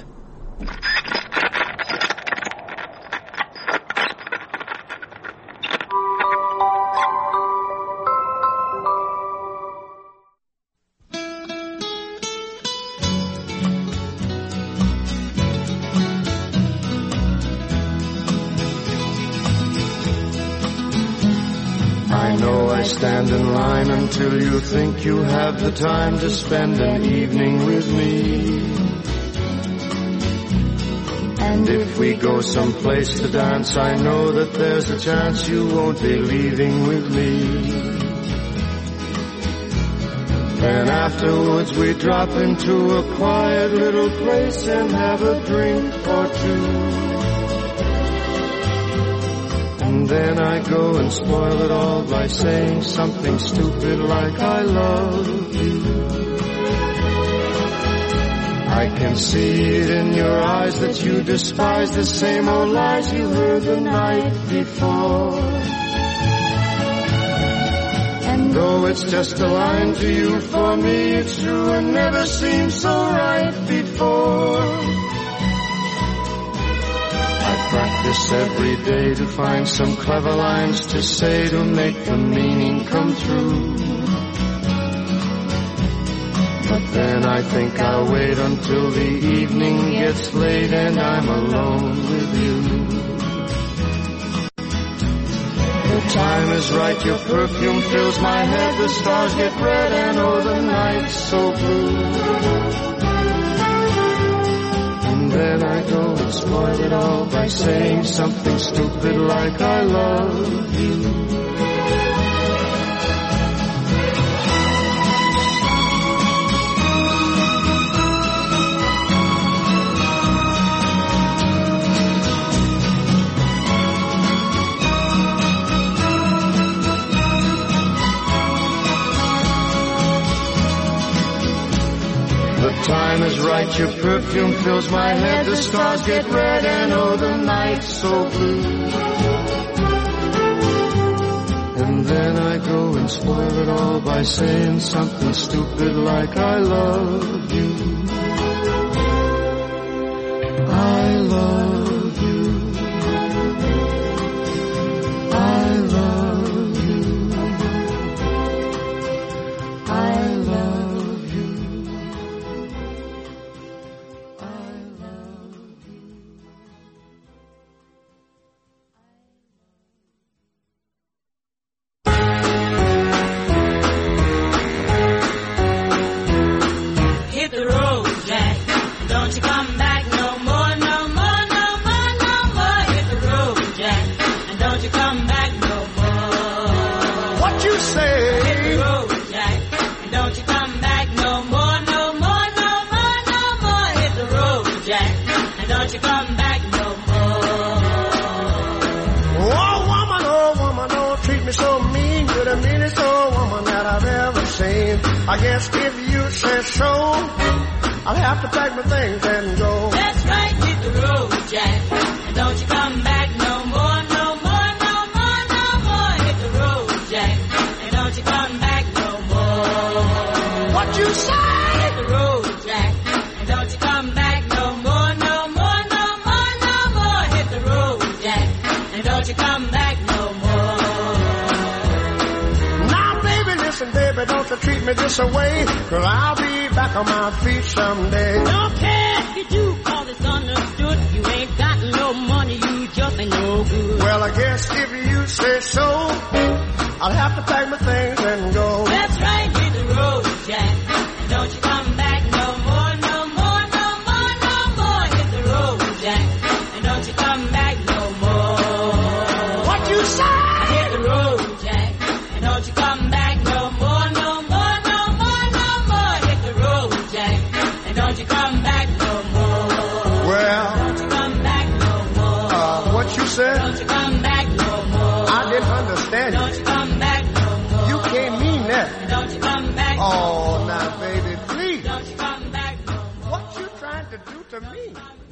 Why stand in line until you think you have the time to spend an evening with me? And if we go someplace to dance, I know that there's a chance you won't be leaving with me. Then afterwards we drop into a quiet little place and have a drink or two. And then I go and spoil it all by saying something stupid like I love you. I can see it in your eyes that you despise the same old lies you heard the night before. And though it's just a line to you, for me it's true and never seemed so right before. I practice every day to find some clever lines to say to make the meaning come true. But then I think I'll wait until the evening gets late and I'm alone with you. The time is right, your perfume fills my head, the stars get red and oh the night's so blue. And then I go and spoil it all by saying something stupid like I love you. The time is right, your perfume fills my head, the stars get red and oh the night's so blue. And then I go and spoil it all by saying something stupid like I love you. I love you. I love you. I love you. I guess if you say so, I'll have to pack my things and go. That's right, hit the road, Jack. And don't you come back no more, no more, no more, no more. Hit the road, Jack. And don't you come back no more. What you say? Hit the road, Jack. And don't you come back no more, no more, no more, no more. Hit the road, Jack. And don't you come back no more. Now, baby, listen, baby, don't you treat me this away, 'cause I'll be back on my feet someday. Don't care if you do, 'cause it's understood. You ain't got no money, you just ain't no good. Well, I guess if you say so, I'll have to pack my things and go. That's right, hit the road, Jack. And don't you come back no more, no more, no more, no more. Hit the road, Jack. And don't you come back no more. What you say? Hit the road, Jack. And don't you come back no more, no more, no more, no more. Hit the road, Jack. And don't you come back no more. Well, don't you come back no more. Uh, what you said? Don't you come back no more. I didn't understand Don't you come back no more. You can't mean that. Don't you come back no Oh, more. now, baby, please. Don't you come back no more. What you trying to do to me?